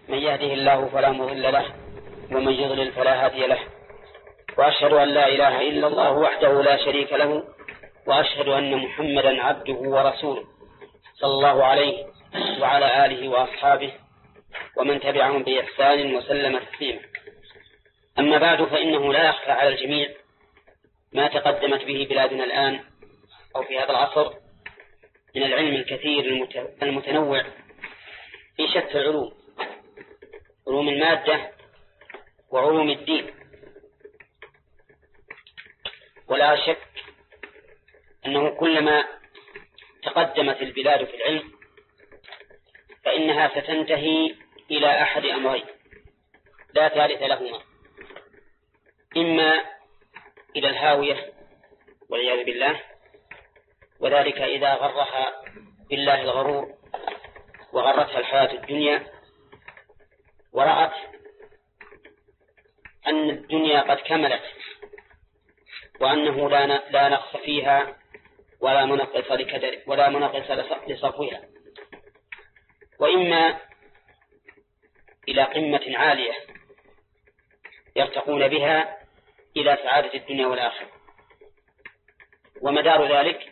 من يهده الله فلا مضل له ومن يضلل فلا هادي له، وأشهد أن لا إله إلا الله وحده لا شريك له، وأشهد أن محمدا عبده ورسوله صلى الله عليه وعلى آله وأصحابه ومن تبعهم بإحسان وسلم تسليما. أما بعد، فإنه لا يخفى على الجميع ما تقدمت به بلادنا الآن أو في هذا العصر من العلم الكثير المتنوع في شتى العلوم، علوم المادة وعلوم الدين. ولا شك أنه كلما تقدمت البلاد في العلم فإنها ستنتهي إلى أحد أمرين لا ثالث لهما: إما إلى الهاوية والعياذ بالله، وذلك إذا غرها بالله الغرور وغرتها الحياة الدنيا ورأت أن الدنيا قد كملت وأنه لا نقص فيها ولا منقص لصفوها. وإما إلى قمة عالية يرتقون بها إلى سعادة الدنيا والآخرة. ومدار ذلك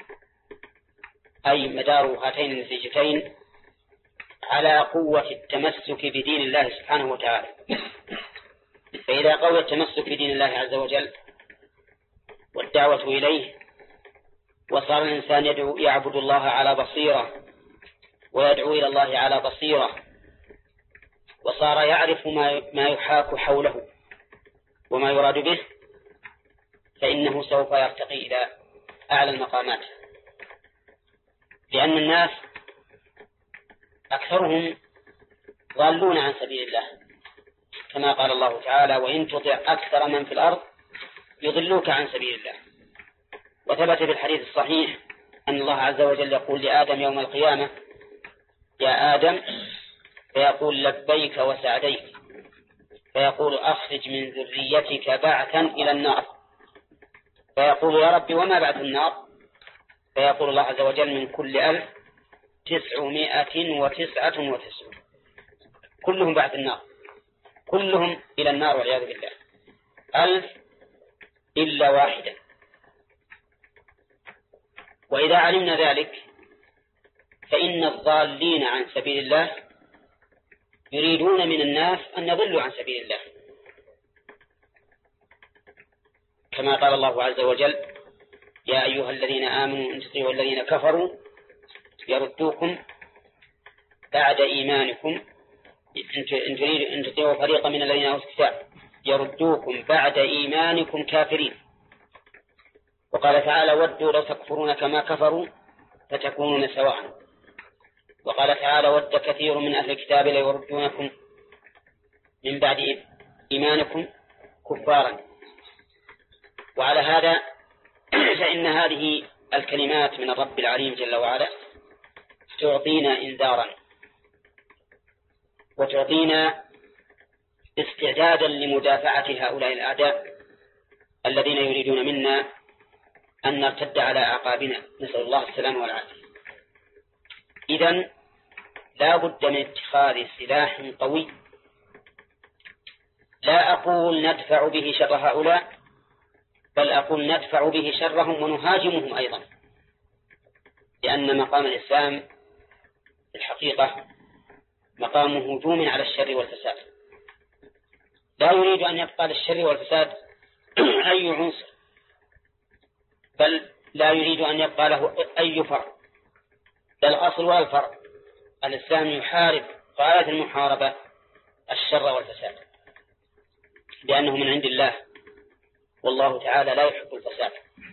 أي مدار هاتين النتيجتين على قوة التمسك بدين الله سبحانه وتعالى. فإذا قوى التمسك بدين الله عز وجل والدعوة إليه، وصار الإنسان يعبد الله على بصيرة ويدعو إلى الله على بصيرة، وصار يعرف ما يحاك حوله وما يراد به، فإنه سوف يرتقي إلى أعلى المقامات. لأن الناس أكثرهم ضالون عن سبيل الله، كما قال الله تعالى: وإن تطع أكثر من في الأرض يضلوك عن سبيل الله. وثبت في الحديث الصحيح أن الله عز وجل يقول لآدم يوم القيامة: يا آدم، فيقول: لبيك وسعديك، فيقول: أخرج من ذريتك بعثا إلى النار، فيقول: يا رب وما بعث النار؟ فيقول الله عز وجل: من كل 1999 كلهم بعث النار، كلهم إلى النار والعياذ بالله، 1000 إلا واحدة. وإذا علمنا ذلك فإن الضالين عن سبيل الله يريدون من الناس أن يضلوا عن سبيل الله، كما قال الله عز وجل: يا أيها الذين آمنوا إن تطيعوا الذين كفروا يردوكم بعد إيمانكم، إن تطيعوا فريقا من الذين أوتوا الكتاب يردوكم بعد إيمانكم كافرين. وقال تعالى: ودوا لو تكفرون كما كفروا فتكونون سواء. وقال تعالى: ود كثير من أهل الكتاب ليردونكم من بعد إيمانكم كفارا. وعلى هذا فإن هذه الكلمات من الرب العليم جل وعلا تعطينا إنذارا وتعطينا استعدادا لمدافعة هؤلاء الأعداء الذين يريدون منا أن نرتد على أعقابنا، نسأل الله السلامة والعافية. إذن لا بد من اتخاذ سلاح قوي، لا أقول ندفع به شر هؤلاء، بل أقول ندفع به شرهم ونهاجمهم أيضا، لأن مقام الإسلام الحقيقة مقام هجوم على الشر والفساد، لا يريد أن يبقى للشر والفساد أي عنصر، بل لا يريد أن يبقى له أي فرع، لا الأصل ولا الفرع. الإسلام يحارب غاية المحاربة الشر والفساد، لأنه من عند الله، والله تعالى لا يحب الفساد.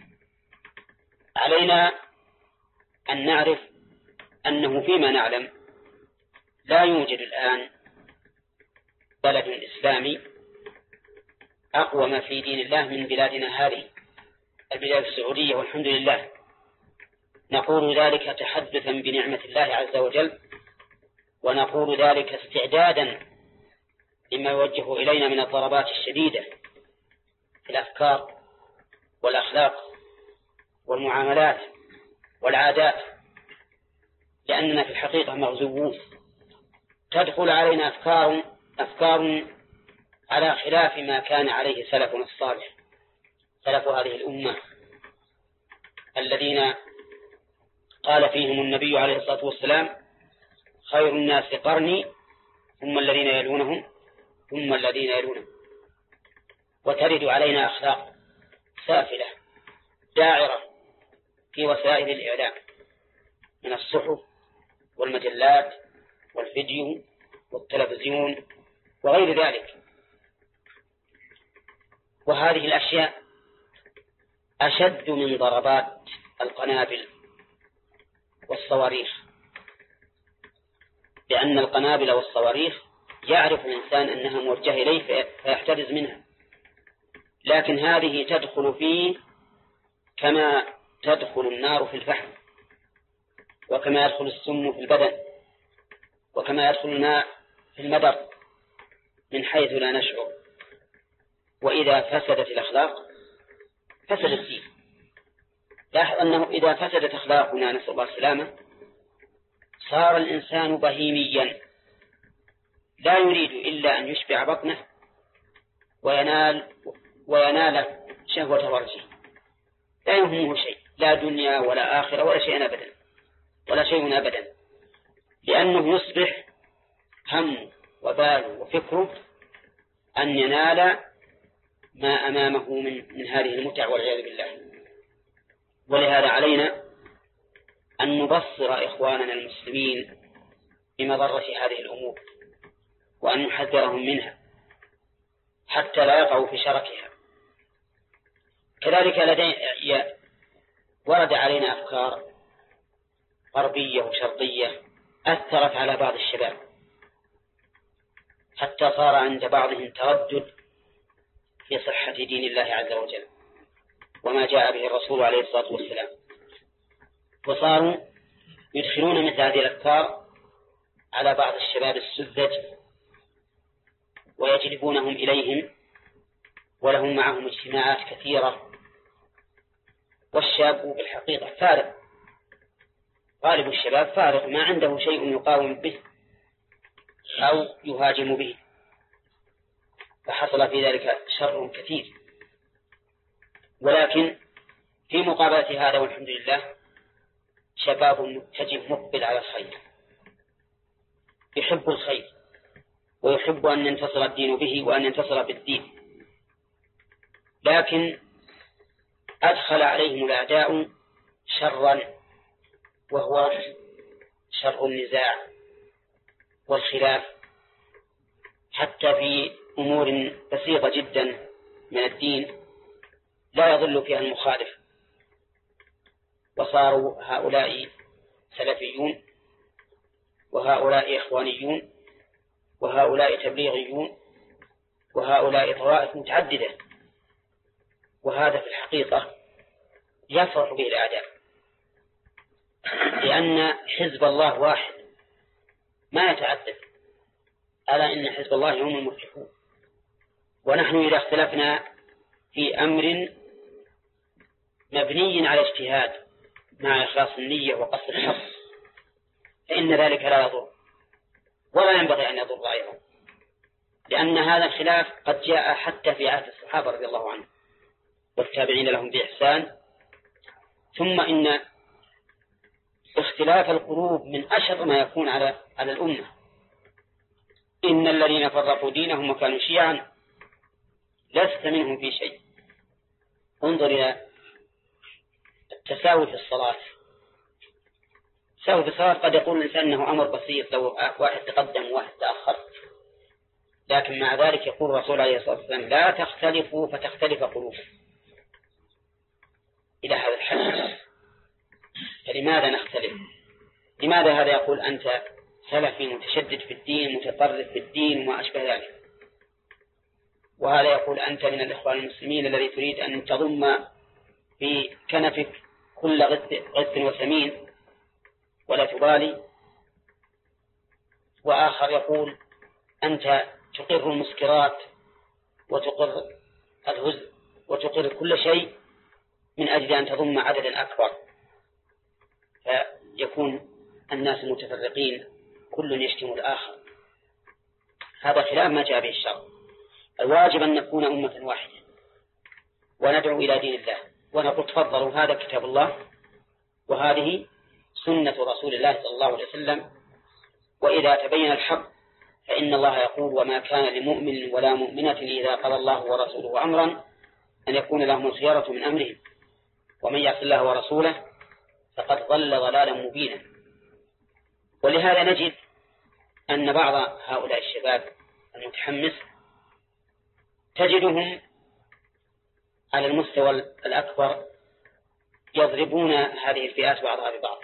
علينا أن نعرف أنه فيما نعلم لا يوجد الآن بلد إسلامي أقوم في دين الله من بلادنا هذه البلاد السعودية، والحمد لله. نقول ذلك تحدثا بنعمة الله عز وجل، ونقول ذلك استعدادا لما يوجه إلينا من الضربات الشديدة في الأفكار والأخلاق والمعاملات والعادات، لأننا في الحقيقة مغزوون تدخل علينا أفكار على خلاف ما كان عليه سلفنا الصالح، سلف هذه الأمة الذين قال فيهم النبي عليه الصلاة والسلام: خير الناس قرني ثم الذين يلونهم ثم الذين يلونهم. وترد علينا أخلاق سافلة داعرة في وسائل الإعلام من الصحف والمجلات والفيديو والتلفزيون وغير ذلك. وهذه الأشياء أشد من ضربات القنابل والصواريخ، لأن القنابل والصواريخ يعرف الإنسان أنها موجهة إليه فيحترز منها، لكن هذه تدخل فيه كما تدخل النار في الفحم، وكما يدخل السم في البدن، وكما يدخل الماء في المدر من حيث لا نشعر. وإذا فسدت الأخلاق فسد الدين. لاحظ أنه إذا فسدت أخلاقنا نسأل الله السلامة صار الإنسان بهيميا لا يريد إلا أن يشبع بطنه وينال شهوة فرجه، لا يهمه شيء، لا دنيا ولا آخرة ولا شيء أبدا، لأنه يصبح هم وبال وفكره أن ينال ما أمامه من هذه المتع والعياذ بالله. ولهذا علينا أن نبصر إخواننا المسلمين بمضرة هذه الأمور وأن نحذرهم منها حتى لا يقعوا في شركها. كذلك ورد علينا أفكار غربية وشرقية أثرت على بعض الشباب حتى صار عند بعضهم تردد في صحة دين الله عز وجل وما جاء به الرسول عليه الصلاة والسلام، وصاروا يدخلون مثل هذه الأفكار على بعض الشباب السذج ويجلبونهم إليهم، ولهم معهم اجتماعات كثيرة. والشاب بالحقيقة فارغ، غالب الشباب فارغ، ما عنده شيء يقاوم به أو يهاجم به، فحصل في ذلك شر كثير. ولكن في مقابلة هذا والحمد لله شباب متجه مقبل على الخير، يحب الخير ويحب أن ينتصر الدين به وأن ينتصر بالدين، لكن أدخل عليهم الأعداء شرا، وهو شر النزاع والخلاف حتى في أمور بسيطة جدا من الدين لا يضل فيها المخالف. وصاروا هؤلاء سلفيون وهؤلاء إخوانيون وهؤلاء تبليغيون وهؤلاء طوائف متعددة، وهذا في الحقيقة يفرح به الأعداء، لأن حزب الله واحد ما يتعدد. ألا إن حزب الله هم المفلحون. ونحن إذا اختلفنا في أمر مبني على اجتهاد مع إخلاص النية وقصد الحق فإن ذلك لا يضر ولا ينبغي أن يضر أيضا، لأن هذا الخلاف قد جاء حتى في عهد الصحابة رضي الله عنهم والتابعين لهم بإحسان. ثم إن اختلاف القلوب من أشر ما يكون على الأمة. إن الذين فرقوا دينهم وكانوا شيعا لست منهم في شيء. انظر إلى التساوي في الصلاة. التساوي في الصلاة قد يقول الإنسان أنه أمر بسيط لو واحد تقدم وواحد تأخر، لكن مع ذلك يقول الرسول عليه الصلاة والسلام لا تختلفوا فتختلف قلوبكم إلى هذا الحد. فلماذا نختلف؟ لماذا هذا يقول أنت سلفي متشدد في الدين متطرف في الدين وما أشبه ذلك، وهذا يقول أنت من الإخوان المسلمين الذي تريد أن تضم في كنفك كل غث وسمين ولا تبالي، وآخر يقول أنت تقر المسكرات وتقر الهزء وتقر كل شيء من أجل أن تضم عددا أكبر، فيكون الناس متفرقين كل يشتم الآخر هذا خلاف ما جاء به الشرع. الواجب أن نكون أمة واحدة وندعو إلى دين الله، ونقول تفضلوا هذا كتاب الله وهذه سنة رسول الله صلى الله عليه وسلم، وإذا تبين الحق فإن الله يقول وما كان لمؤمن ولا مؤمنة إذا قضى الله ورسوله أمرا أن يكون لهم الخيارة من أمرهم ومن يعص الله ورسوله فقد ضل ضلالا مبينا. ولهذا نجد أن بعض هؤلاء الشباب المتحمس تجدهم على المستوى الأكبر يضربون هذه الفئات بعضها ببعض،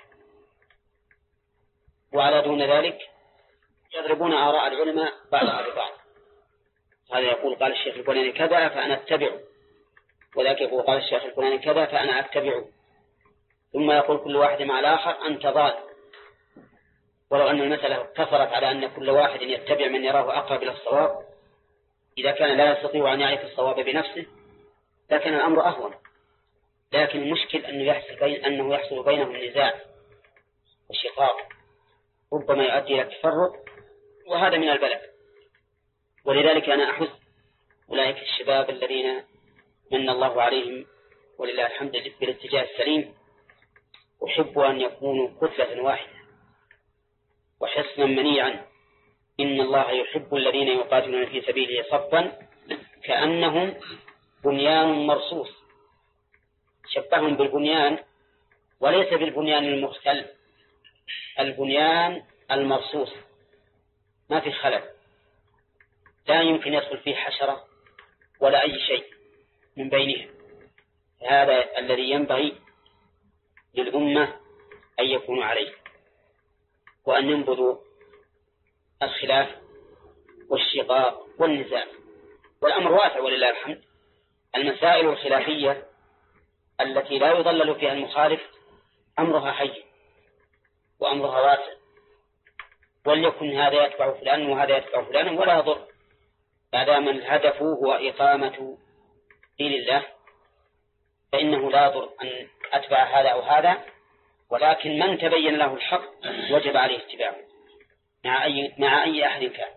وعلى دون ذلك يضربون آراء العلماء بعضها ببعض. هذا يقول قال الشيخ الفلاني كذا فأنا أتبعه، وذاك يقول قال الشيخ الفلاني كذا فأنا أتبعه، ثم يقول كل واحد مع الآخر أنت ضال، ولو أن المسألة اقتصرت على أن كل واحد يتبع من يراه أقرب إلى الصواب إذا كان لا يستطيع أن يعرف الصواب بنفسه لكن الأمر أهون. لكن المشكل أنه يحصل بينهم نزاع وشقاق ربما يؤدي إلى التفرق، وهذا من البلاء. ولذلك أنا أحث أولئك الشباب الذين من الله عليهم ولله الحمد بالاتجاه السليم، أحب أن يكونوا كتلة واحدة وحصنا منيعا. إن الله يحب الذين يقاتلون في سبيله صفا كأنهم بنيان مرصوص. شبههم بالبنيان وليس بالبنيان المختل، البنيان المرصوص ما في خلل، لا يمكن يدخل فيه حشرة ولا أي شيء من بينهم. هذا الذي ينبغي للأمة أن يكونوا عليه، وأن ينبذوا الخلاف والشقاق والنزاع. والأمر واسع ولله الحمد. المسائل الخلافية التي لا يضلل فيها المخالف أمرها حي وأمرها واسع، وليكن هذا يتبع فلان وهذا يتبع فلان ولا يضر، ما دام الهدف هو إقامة دين الله فإنه لا يضر أن أتبع هذا أو هذا، ولكن من تبين له الحق وجب عليه اتباعه مع أي أحد كان.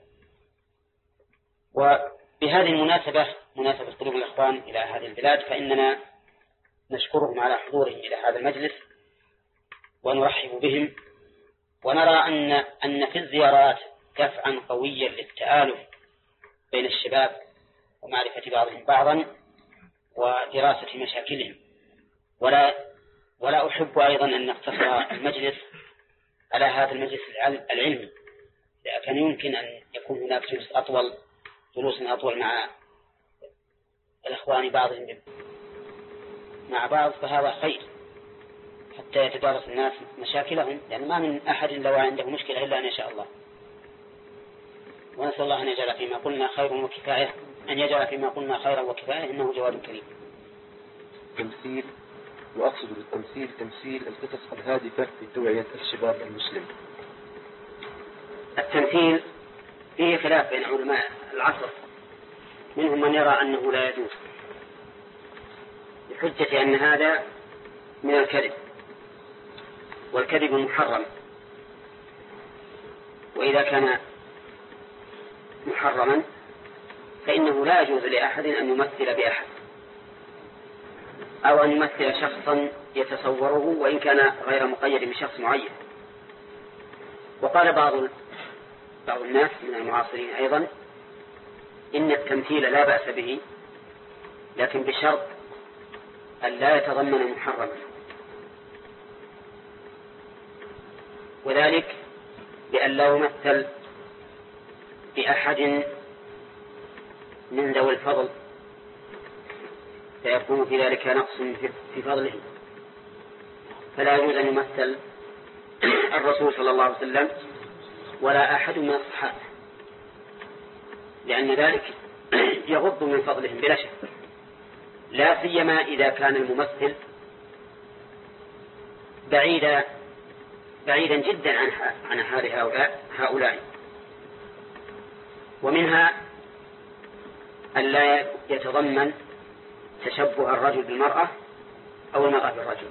وبهذه المناسبة، مناسبة قدوم الإخوان إلى هذه البلاد، فإننا نشكرهم على حضورهم إلى هذا المجلس ونرحب بهم، ونرى أن في الزيارات دفعا قويا للتآلف بين الشباب ومعرفة بعضهم بعضا ودراسة مشاكلهم. ولا أحب أيضا أن نقتصر المجلس على هذا المجلس العلمي، لكن يمكن أن يكون هناك جلوس أطول مع الإخوان بعضهم مع بعض، فهذا خير حتى يتدارس الناس مشاكلهم، لأن ما من أحد لو عنده مشكلة إلا أن يشاء الله. ونسأل الله أن يجعل فيما قلنا خيرا وكفاية، أن يجعل فيما قلنا خيرا وكفاية، إنه جواد كريم. تمثيل، وأقصد بالتمثيل تمثيل القصص الهادفة في توعية الشباب المسلم. التمثيل فيه خلاف بين علماء العصر، منهم من يرى أنه لا يجوز بحجة أن هذا من الكذب، والكذب محرم، وإذا كان محرما فإنه لا يجوز لأحد أن يمثل بأحد أو أن يمثل شخصا يتصوره وإن كان غير مقيد بشخص معين. وقال بعض الناس من المعاصرين أيضا إن التمثيل لا بأس به، لكن بشرط أن لا يتضمن محرما، وذلك بأن لا يمثل بأحد من ذوي الفضل فيكون في ذلك نقص في فضله. فلا يجوز أن يمثل الرسول صلى الله عليه وسلم ولا أحد من الصحابة، لأن ذلك يغض من فضلهم بلا شك، لا سيما إذا كان الممثل بعيدا جدا عن حال هؤلاء. ومنها أن لا يتضمن تشبه الرجل بالمرأة أو المرأة بالرجل،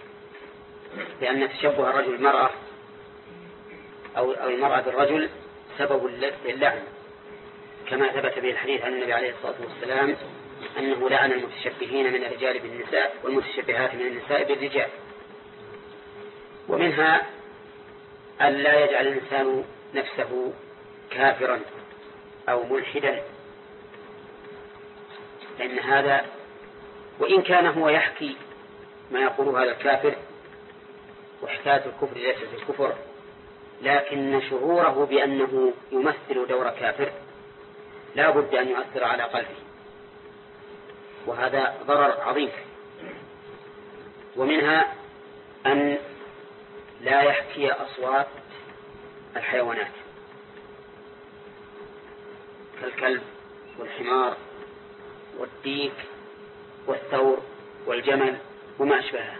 لأن تشبه الرجل بالمرأة أو المرأة بالرجل سبب للعن، كما ثبت به الحديث عن النبي عليه الصلاة والسلام أنه لعن المتشبهين من الرجال بالنساء والمتشبهات من النساء بالرجال. ومنها أن لا يجعل الإنسان نفسه كافرا أو ملحدا، لأن هذا وإن كان هو يحكي ما يقول هذا الكافر، وحكاية الكفر ليست الكفر، لكن شعوره بأنه يمثل دور كافر لا بد أن يؤثر على قلبه، وهذا ضرر عظيم. ومنها أن لا يحكي أصوات الحيوانات كالكلب والحمار والديك والثور والجمل وما أشبهها،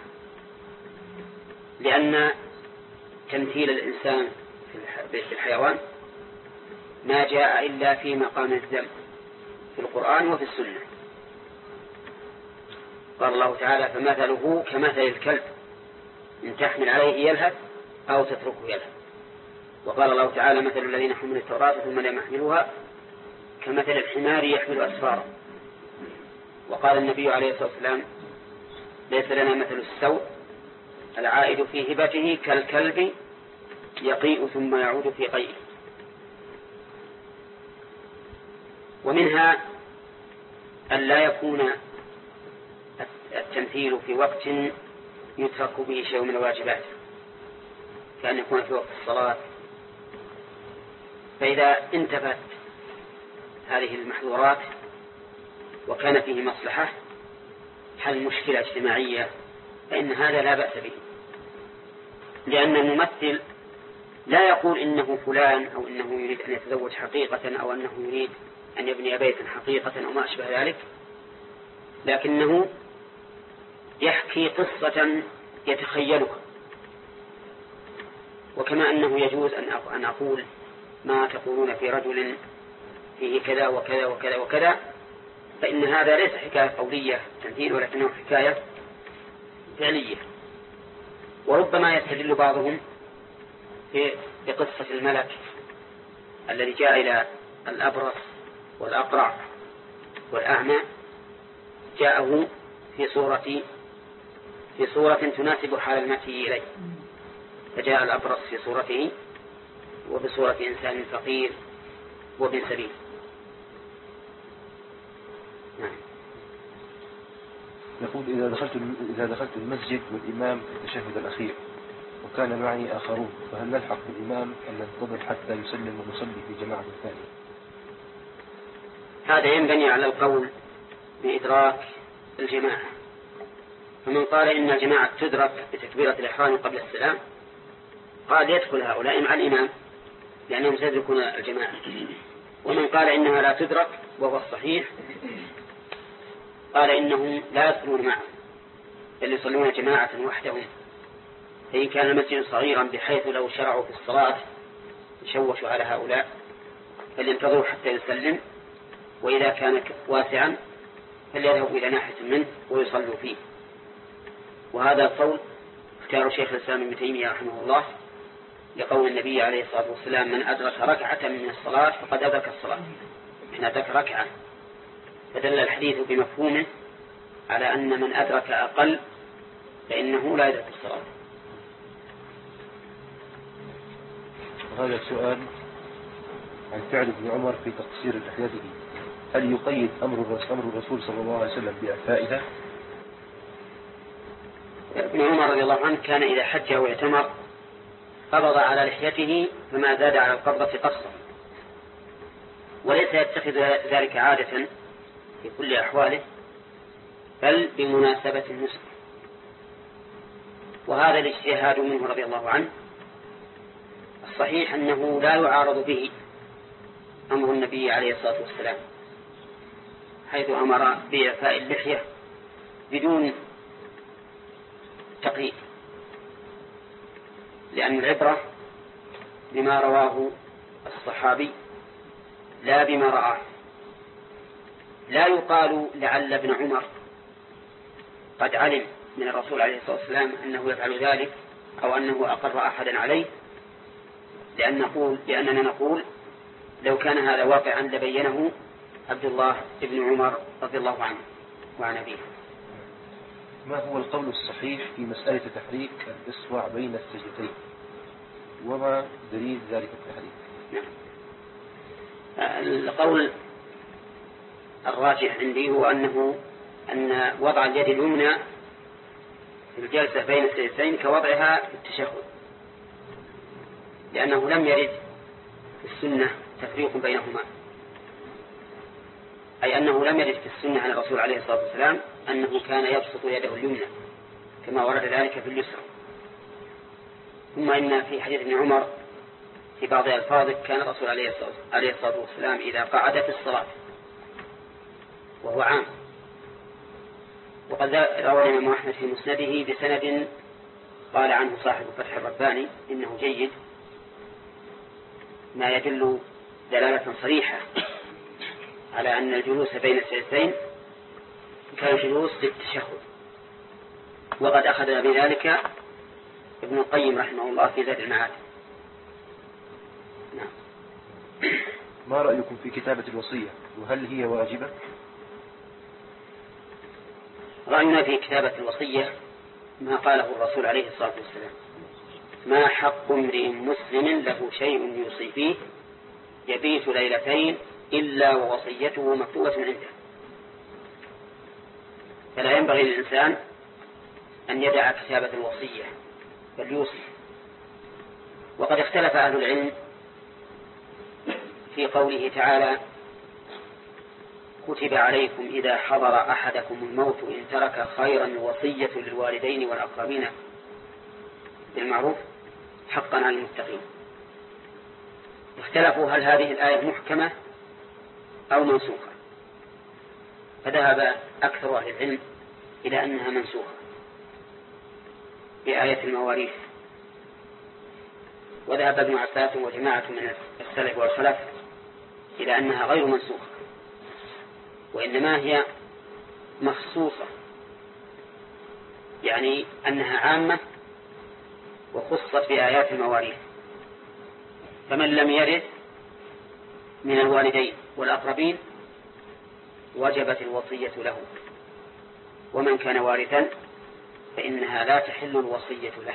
لأن تمثيل الإنسان في الحيوان ما جاء إلا في مقام الذم في القرآن وفي السنة. قال الله تعالى: فمثله كمثل الكلب إن تحمل عليه يلهث أو تتركه يلهث. وقال الله تعالى: مثل الذين حملوا التوراة ثم لم يحملوها كمثل الحمار يحمل أسفارا. وقال النبي عليه الصلاة والسلام: ليس لنا مثل السوء العائد في هبته كالكلب يقيء ثم يعود في قيئه. ومنها أن لا يكون التمثيل في وقت يترك به شيء من الواجبات، كأن يكون في وقت الصلاة، فإذا انتفت هذه المحظورات وكان فيه مصلحة حل مشكلة اجتماعية فإن هذا لا بأس به، لأن الممثل لا يقول إنه فلان أو إنه يريد أن يتزوج حقيقة أو أنه يريد أن يبني بيتا حقيقة أو ما أشبه ذلك، لكنه يحكي قصة يتخيلها. وكما أنه يجوز أن أقول ما تقولون في رجل فيه كذا وكذا وكذا وكذا، فإن هذا ليس حكاية قولية تمثيل، ولكنه حكاية فعلية. وربما يستدل بعضهم بقصة الملك الذي جاء إلى الأبرص والأقرع والأعمى، جاءه في صورة تناسب حال المسيح إليه، فجاء الأبرص في صورته وبصورة إنسان فقير وابن سبيل. نعم. يقول: إذا دخلت المسجد والإمام في التشهد الأخير وكان معي آخرون، فهل نلحق بالإمام أم ننتظر حتى يسلم ونصلي في جماعة ثانية؟ هذا ينبني على القول بإدراك الجماعة. فمن قال إن الجماعة تدرك بتكبيرة الإحرام قبل السلام قال يدخل هؤلاء مع الإمام لأنهم سيدركون الجماعة. ومن قال إنها لا تدرك وهو الصحيح قال إنهم لا يدخلون معه بل يصلون جماعة وحدهم، فإن كان المسجد صغيرا بحيث لو شرعوا في الصلاة يشوشوا على هؤلاء فلينتظروا حتى يسلم، وإذا كان واسعا فليذهبوا إلى ناحية منه ويصلوا فيه. وهذا القول اختار شيخ الإسلام ابن تيمية رحمه الله لقول النبي عليه الصلاة والسلام: من أدرك ركعة من الصلاة فقد أدرك الصلاة. من أدرك ركعة، فدل الحديث بمفهومه على أن من أدرك أقل فإنه لا يدرك الصلاة. هذا السؤال عن فعل ابن عمر في تقصير لحيته، هل يقيد أمر الرسول صلى الله عليه وسلم بإعفائها؟ ابن عمر رضي الله عنه كان إذا حج أو اعتمر قبض على لحيته فما زاد على القبضة قصة، وليس يتخذ ذلك عادة في كل أحواله بل بمناسبة النسك. وهذا الاجتهاد منه رضي الله عنه الصحيح أنه لا يعارض به أمر النبي عليه الصلاة والسلام، حيث أمر بإعفاء اللحية بدون تقييد، لأن العبرة بما رواه الصحابي لا بما رآه. لا يقال لعل ابن عمر قد علم من الرسول عليه الصلاة والسلام أنه يفعل ذلك أو أنه أقر أحدا عليه، لأننا نقول لو كان هذا واقعا لبينه عبد الله بن عمر رضي الله عنه وعن أبيه. ما هو القول الصحيح في مسألة تحريك الإصبع بين السجدتين وما دليل ذلك التحريك؟ القول الراجح عندي هو أن وضع اليد اليمنى في الجلسة بين السجدتين كوضعها في التشهد، لأنه لم يرد في السنة تفريق بينهما، أي أنه لم يرد في السنة عن الرسول عليه الصلاة والسلام أنه كان يبسط يده اليمنى كما ورد ذلك في اليسرى. ثم إن في حديث ابن عمر في بعض ألفاظه كان الرسول عليه الصلاة والسلام إذا قعد في الصلاة، وهو عام. وقد روى الإمام أحمد في مسنده بسند قال عنه صاحب فتح الرباني إنه جيد، ما يدل دلالة صريحة على أن الجلوس بين السجدتين كان جلوس للتشهد. وقد أخذ بذلك ابن القيم رحمه الله في زاد المعاد. نعم. ما رأيكم في كتابة الوصية وهل هي واجبة؟ رأينا في كتابة الوصية ما قاله الرسول عليه الصلاة والسلام: ما حق امرئ مسلم له شيء يوصي فيه يبيت ليلتين إلا ووصيته مكتوبة عنده. فلا ينبغي للإنسان أن يدع كتابة الوصية بل يوصي. وقد اختلف أهل العلم في قوله تعالى: كتب عليكم إذا حضر أحدكم الموت إن ترك خيرا الوصية للوالدين والأقربين بالمعروف حقا على المتقين. اختلفوا هل هذه الآية محكمة أو منسوخة، فذهب أكثر أهل العلم إلى أنها منسوخة بآية المواريث، وذهب ابن عباس وجماعة من السلف والخلف إلى أنها غير منسوخة، وإنما هي مخصوصة، يعني أنها عامة وخصت بآيات المواريث. فمن لم يرث من الوالدين والأقربين وجبت الوصية له، ومن كان وارثا فإنها لا تحل الوصية له.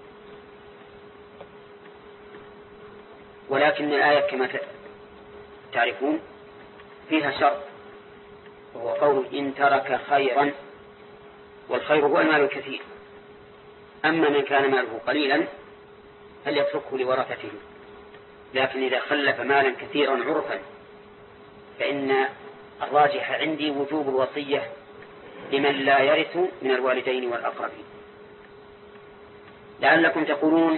ولكن الآية كما تعرفون فيها شرط، وهو قول إن ترك خيرا، والخير هو المال الكثير. أما من كان ماله قليلا فليتركه لورثته، لكن إذا خلف مالا كثيرا عرفا فإن الراجح عندي وجوب الوصية لمن لا يرث من الوالدين والأقربين. لعلكم تقولون: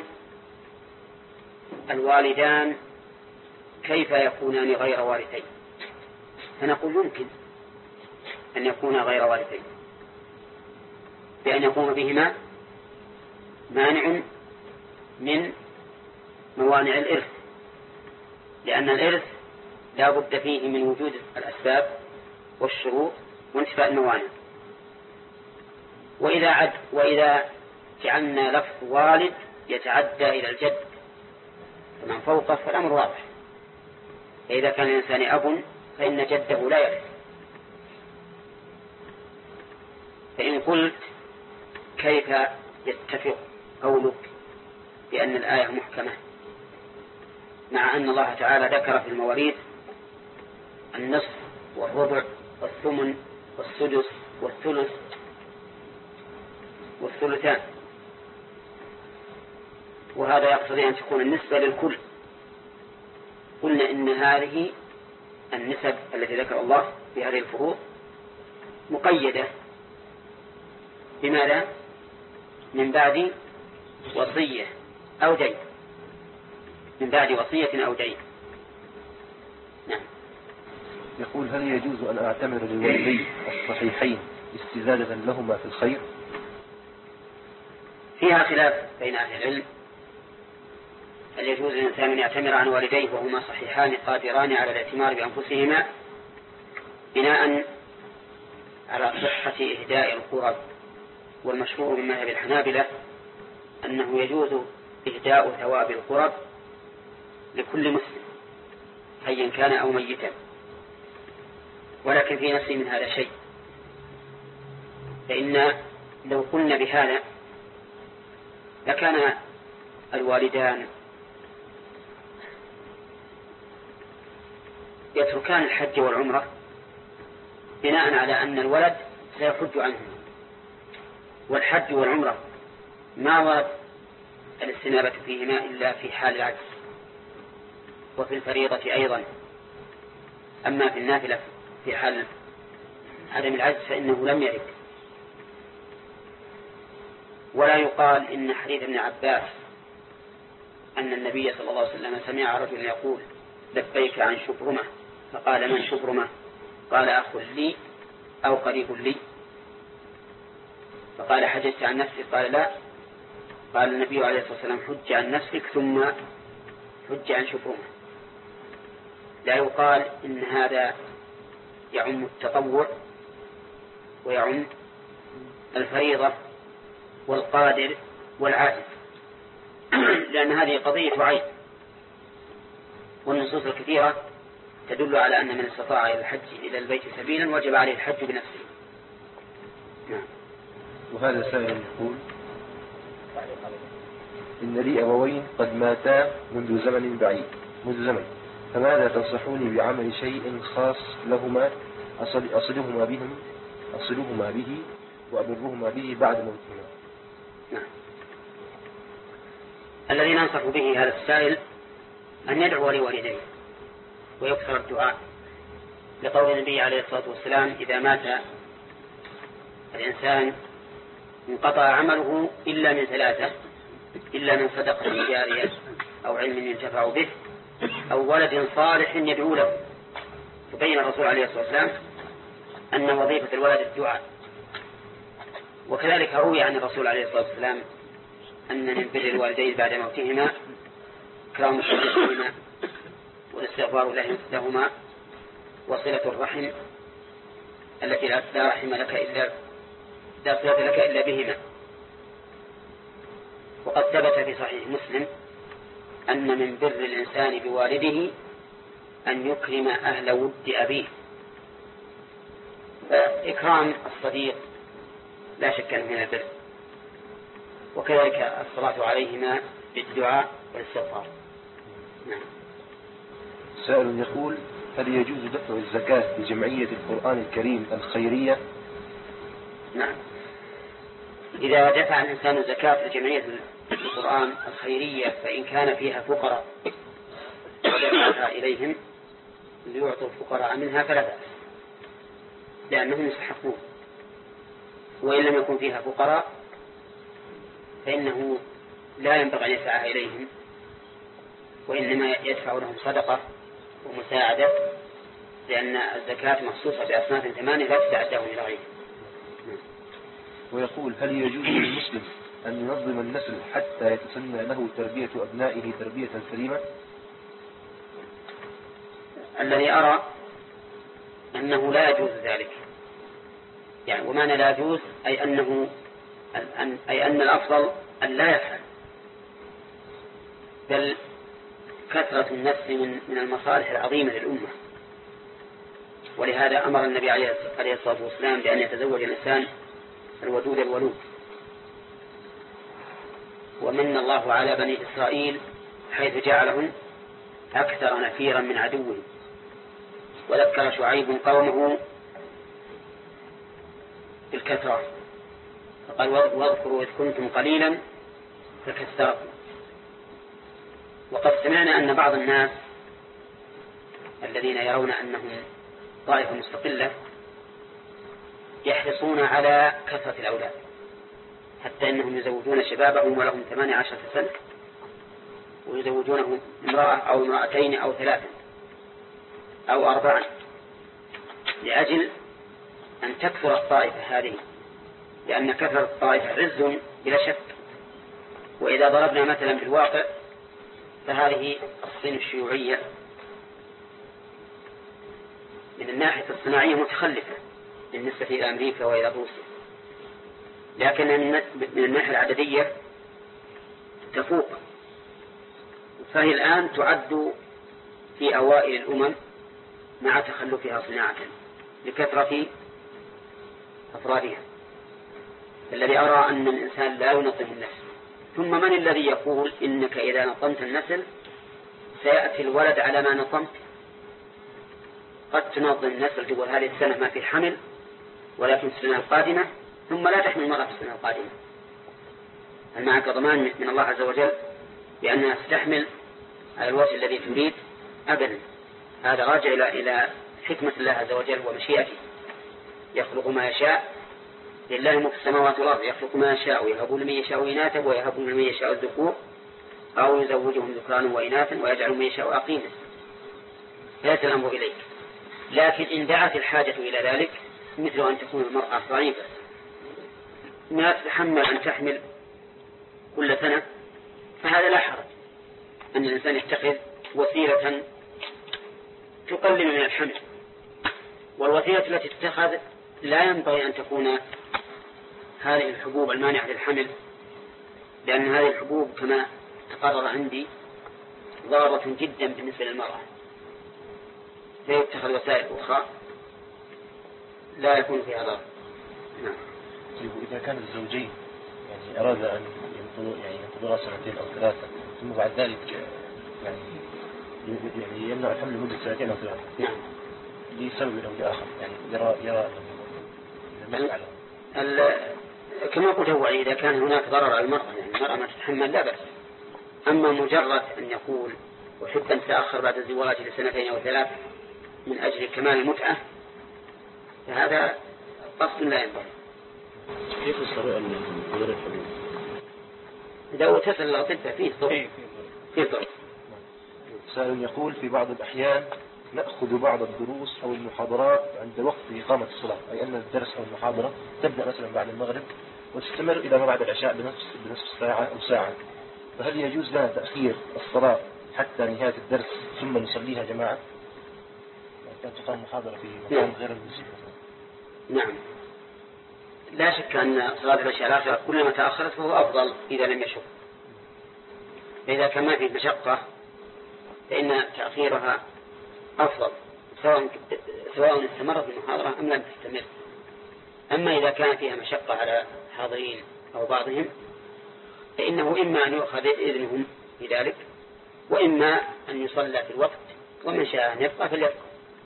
الوالدان كيف يكونان غير وارثين؟ فنقول: يمكن أن يكون غير وارثين بأن يقوم بهما مانع من موانع الإرث، لأن الإرث لا بد فيه من وجود الأسباب والشروط وانتفاء الموانع. وإذا جعلنا لفظ والد يتعدى إلى الجد فمن فوقه فالأمر واضح. فإذا كان الإنسان أب فإن جده لا يرث. فإن قلت: كيف يتفق قولك بأن الآية محكمة مع أن الله تعالى ذكر في المواريث النصف والربع والثمن والسدس والثلث والثلثان، وهذا يقتضي أن تكون النسبة للكل؟ قلنا إن هذه النسب التي ذكر الله في هذه الفروض مقيدة بماذا؟ من بعد وصية أو دين، من بعد وصية أو دين. نعم. يقول: هل يجوز أن أعتمر للوالدين الصحيحين استزادة لهما في الخير؟ فيها خلاف بين أهل العلم. هل يجوز للإنسان أن يعتمر عن والديه وهما صحيحان قادران على الاعتمار بأنفسهما بناء على صحة إهداء القرب؟ والمشهور من مذهب الحنابلة أنه يجوز إهداء ثواب القرب لكل مسلم حيا كان أو ميتا، ولكن في نفسي من هذا شيء، فإن لو قلنا بهذا لكان الوالدان يتركان الحج والعمرة بناء على أن الولد سيحج عنهم، والحج والعمرة ما ورد الاستنابة فيهما إلا في حال العجز، وفي الفريضة أيضا. أما في النافلة في حال عدم العجز فإنه لم يرد. ولا يقال إن حديث ابن عباس أن النبي صلى الله عليه وسلم سمع رجلا يقول لبيك عن شبرمة، فقال من شبرمة؟ قال أخ لي أو قريب لي، فقال حججت عن نفسك؟ قال لا. قال النبي عليه الصلاة والسلام حج عن نفسك ثم حج عن شبرمة. لا يقال إن هذا يعم التطوع ويعم الفريضة والقادر والعاجز، لأن هذه قضية عين، والنصوص الكثيرة تدل على أن من استطاع إلى الحج إلى البيت سبيلا وجب عليه الحج بنفسه. وهذا سائل يقول إن لي أبوين قد ماتا منذ زمن، فماذا تنصحوني بعمل شيء خاص لهما أصلهما به وأبرهما به بعد موتهما؟ الذي ننصح به هذا السائل أن يدعو لوالديه ويكثر الدعاء، لقول النبي عليه الصلاة والسلام إذا مات الإنسان انقطع عمله إلا من ثلاثة: إلا من صدقة جارية أو علم ينتفع به أو ولد صالح يدعو له. فبين الرسول عليه الصلاة والسلام أن وظيفة الولد الدعاء. وكذلك روي عن الرسول عليه الصلاة والسلام أن من بر الوالدين بعد موتهما كرام صديقهما والاستغفار لهما وصلة الرحم التي لا صلة لك إلا بهما. وقد ثبت في صحيح مسلم أن من بر الإنسان بوالده أن يكرم أهل ود أبيه، فإكرام الصديق لا شك أنه من البر، وكذلك الصلاة عليهما بالدعاء والاستغفار. نعم. سائل يقول هل يجوز دفع الزكاة بجمعية القرآن الكريم الخيرية؟ نعم، إذا دفع الإنسان الزكاة لجمعية القرآن الخيرية فإن كان فيها فقراء ودفعها إليهم ليعطوا الفقراء منها فلا بأس، لأنهم يستحقون. وإن لم يكن فيها فقراء فإنه لا ينبغي أن يدفعها إليهم، وإنما يدفع لهم صدقة ومساعدة، لأن الزكاة مخصوصة بأصناف 8 لا تتعداهم إلى غيره. ويقول هل يجوز للمسلم أن ينظم النسل حتى يتسنى له تربية أبنائه تربية سليمة؟ الذي أرى أنه لا يجوز ذلك، يعني ومعنى لا يجوز أي أن الأفضل أن لا يفعل، بل كثرة النسل من المصالح العظيمة للأمة. ولهذا أمر النبي عليه الصلاة والسلام بأن يتزوج الإنسان الودود الولود. ومن الله على بني إسرائيل حيث جعلهم أكثر نفيرا من عدوهم. وذكر شعيب قومه بالكثرة فقال واذكروا إذ كنتم قليلا فكثركم. وقد سمعنا أن بعض الناس الذين يرون أنهم طائفة مستقلة يحرصون على كثرة الأولاد، حتى أنهم يزوجون شبابهم ولهم 18 سنة ويزوجونهم امرأة أو امرأتين أو 3 أو 4 لأجل أن تكثر الطائفة هذه، لأن كثرة الطائفة عز بلا شك. وإذا ضربنا مثلا بالواقع فهذه الصين الشيوعية من الناحية الصناعية متخلفة بالنسبة إلى أمريكا وإلى روسيا، لكن من الناحية العددية تفوق. فهي الآن تعد في أوائل الأمم مع تخلفها صناعة لكثرة أفرادها. الذي أرى أن الإنسان لا ينظم النسل. ثم من الذي يقول إنك إذا نظمت النسل سيأتي الولد على ما نظمت؟ قد تنظم النسل تقول هذه السنة ما في حمل، ولكن السنة القادمة ثم لا تحمل المرأة في السنة القادمة. هل معك ضمان من الله عز وجل بأنها تستحمل على الوجه الذي تريد؟ أبدا. هذا راجع إلى حكمة الله عز وجل ومشيئته. يخلق ما يشاء، لله ملك السماوات والأرض، يخلق ما يشاء ويهب لمن يشاء إناثا ويهب لمن يشاء الذكور أو يزوجهم ذكرانا وإناثا ويجعل من يشاء عقيما. ليس الأمر إليك. لكن إن دعت الحاجة إلى ذلك مثل أن تكون المرأة ضعيفة ما تتحمل أن تحمل كل سنة، فهذا لا حرج أن الإنسان يتخذ وسيلة تقلل من الحمل. والوسيلة التي تتخذ لا ينبغي أن تكون هذه الحبوب المانعة للحمل، لأن هذه الحبوب كما تقرر عندي ضارة جدا بالنسبة للمرأة. فيتخذ وسائل أخرى لا يكون فيها ضرر. نعم. إذا كان الزوجين يعني أراد أن ينتظر سنتين أو ثلاثة ثم بعد ذلك يعني يمنع الحمل لمدة سنتين أو ثلاثة، نعم، لسبب أو لآخر، يعني يرى المسألة كما قلت هو إذا كان هناك ضرر على المرأة، يعني المرأة ما تتحمل لا بأس. أما مجرد أن يقول أحب أن تأخر بعد الزواج لسنتين أو ثلاث من أجل كمال المتعة، فهذا قصد لا ينبغي. كيف الطريقة من غير الحبوب؟ إذا تسأل الأطباء فيه طرق. سائل يقول في بعض الأحيان نأخذ بعض الدروس أو المحاضرات عند وقت إقامة الصلاة، أي أن الدرس أو المحاضرة تبدأ مثلا بعد المغرب وتستمر إلى ما بعد العشاء بنصف ساعة أو ساعة، فهل يجوز لنا تأخير الصلاة حتى نهاية الدرس ثم نصليها جماعة؟ كانت تقام محاضرة في مكان غير المسجد. نعم، لا شك أن صلاة العشاء الآخرة كلما تأخرت فهو أفضل إذا لم يشق. فإذا كان ما في مشقة فإن تأخيرها أفضل سواء استمرت المحاضرة أم لم تستمر. أما إذا كان فيها مشقة على حاضرين أو بعضهم فإنه إما أن يؤخذ إذنهم بذلك وإما أن يصلى في الوقت، ومن شاء أن يبقى فليبقى.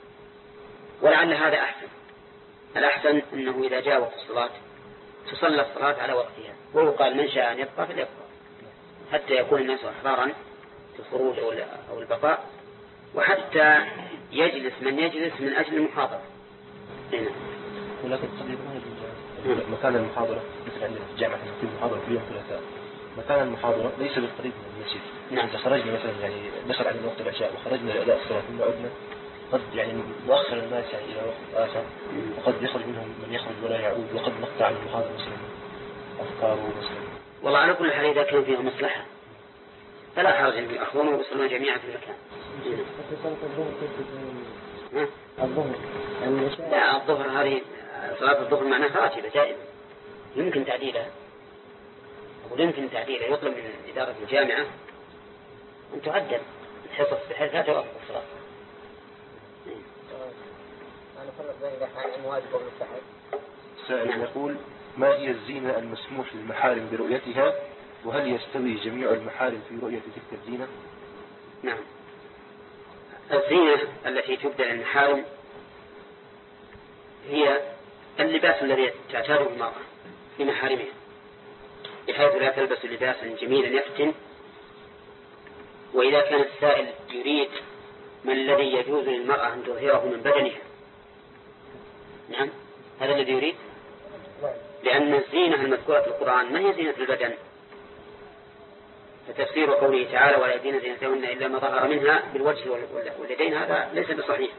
ولعل هذا أحسن. الأحسن أنه إذا جاء وقت الصلاة تصلى الصلاة على وقتها، ويقال من شاء أن يبقى فليبقى حتى يكون الناس أحرارا في الخروج أو البقاء، وحتى يجلس من يجلس من أجل المحاضرة. ولكن قد يكون مكان المحاضرة مثل عندنا في الجامعة في محاضرة في يوم ثلاثاء، مكان المحاضرة ليس بالقريب من المسجد. نعم. إذا خرجنا مثلا يعني دخل علينا وقت العشاء وخرجنا لأداء الصلاة ثم عدنا قد يعني نؤخر الناس يعني إلى وقت آخر، وقد يخرج منهم من يخرج ولا يعود، وقد نقطع عن المحاضرة مثلا أفكاره مثلا. والله على كل حال إذا كان فيها مصلحة فلا حرج أن يأخذون ويصلون جميعا في المكان. لا، الظهر هذه صلاة الظهر معناها راتبة دائما، يمكن تعديلها ويمكن تعديلها. يطلب من إدارة الجامعة أن تعدل الحصص بحيث لا توقف الصلاة. سائل يقول ما هي الزينة المسموح للمحارم برؤيتها، وهل يستوي جميع المحارم في رؤية تلك الزينة؟ نعم، الزينة التي تبدأ للمحارم هي اللباس الذي تعتاده المرأة في محارمها، بحيث لا تلبس لباسا جميلا يفتن. وإذا كان السائل يريد ما الذي يجوز للمرأة أن تظهره من بدنها، نعم هذا الذي يريد، لأن الزينة المذكورة في القرآن ما هي زينة البدن. فتفسير قوله تعالى ولا يدين زينتهن إلا ما ظهر منها بالوجه واليدين هذا ليس بصحيح،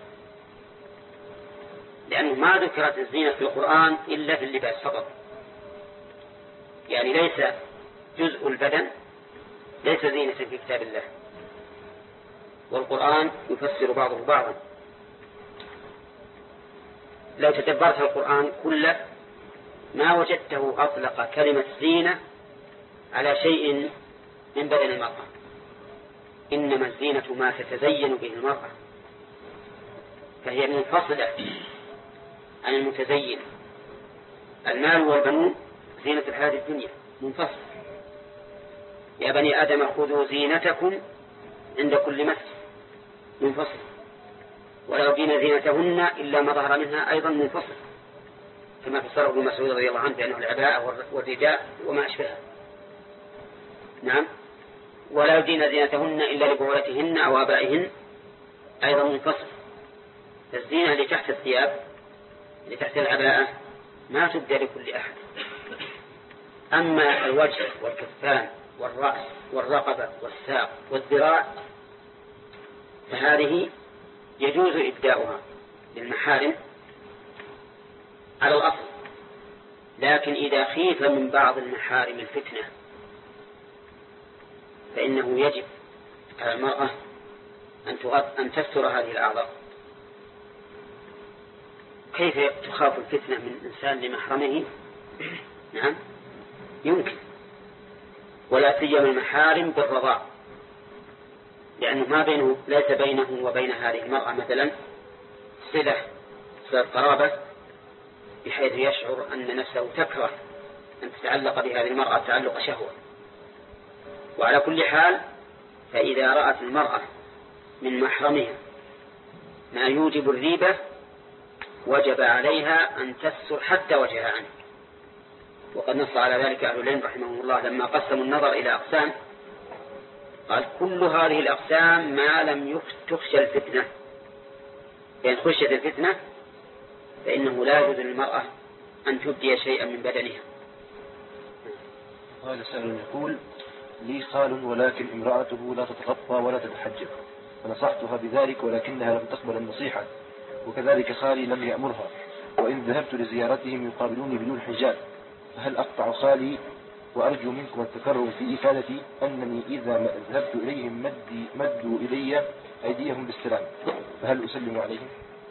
لأنه ما ذكرت الزينة في القرآن إلا في اللباس فقط. يعني ليس جزء البدن ليس زينة في كتاب الله، والقرآن يفسر بعضه بعضا. لو تدبرت القرآن كله ما وجدته أطلق كلمة زينة على شيء من بدن المرأة، إنما الزينة ما تتزين به المرأة، فهي منفصلة عن المتزين. المال والبنون زينة الحياة الدنيا منفصل. يا بني آدم خذوا زينتكم عند كل مسجد منفصل. ولا يبدين زينتهن إلا ما ظهر منها أيضا منفصل، كما فسره ابن مسعود رضي الله عنه بأنه العباءة والرداء وما أشبهها. نعم. ولا يبدين زينتهن إلا لبعولتهن أو آبائهن أيضا منفصل. الزينة اللي تحت الثياب اللي تحت العباءة ما تبدأ لكل أحد. أما الوجه والكفان والرأس والرقبة والساق والذراع فهذه يجوز إبداؤها للمحارم على الأصل، لكن إذا خيف من بعض المحارم الفتنة فإنه يجب على المرأة أن تستر هذه الأعضاء. كيف تخاف الفتنة من إنسان لمحرمه؟ نعم يمكن، ولا سيما المحارم بالرضاع، لأنه ما بينه ليس بينه وبين هذه المرأة مثلا صلة قرابة بحيث يشعر أن نفسه تكره أن تتعلق بهذه المرأة تعلق شهوة. وعلى كل حال فإذا رأت المرأة من محرمها ما يوجب الريبة وجب عليها أن تستر حتى وجهها عنه. وقد نص على ذلك أهل العلم رحمهم الله لما قسموا النظر إلى أقسام، قال كل هذه الأقسام ما لم تخشى الفتنة، لأن خشيت الفتنة فإنه لا يجوز للمرأة أن تبدي شيئا من بدنها. هذا سائل يقول لي خال ولكن امرأته لا تتغطى ولا تتحجب، فنصحتها بذلك ولكنها لم تقبل النصيحة، وكذلك خالي لم يأمرها، وإن ذهبت لزيارتهم يقابلوني بدون حجاب، فهل أقطع خالي؟ وأرجو منكم التكرر في إفادتي أنني إذا ذهبت إليهم مدوا إلي أيديهم بالسلام، فهل أسلم عليهم؟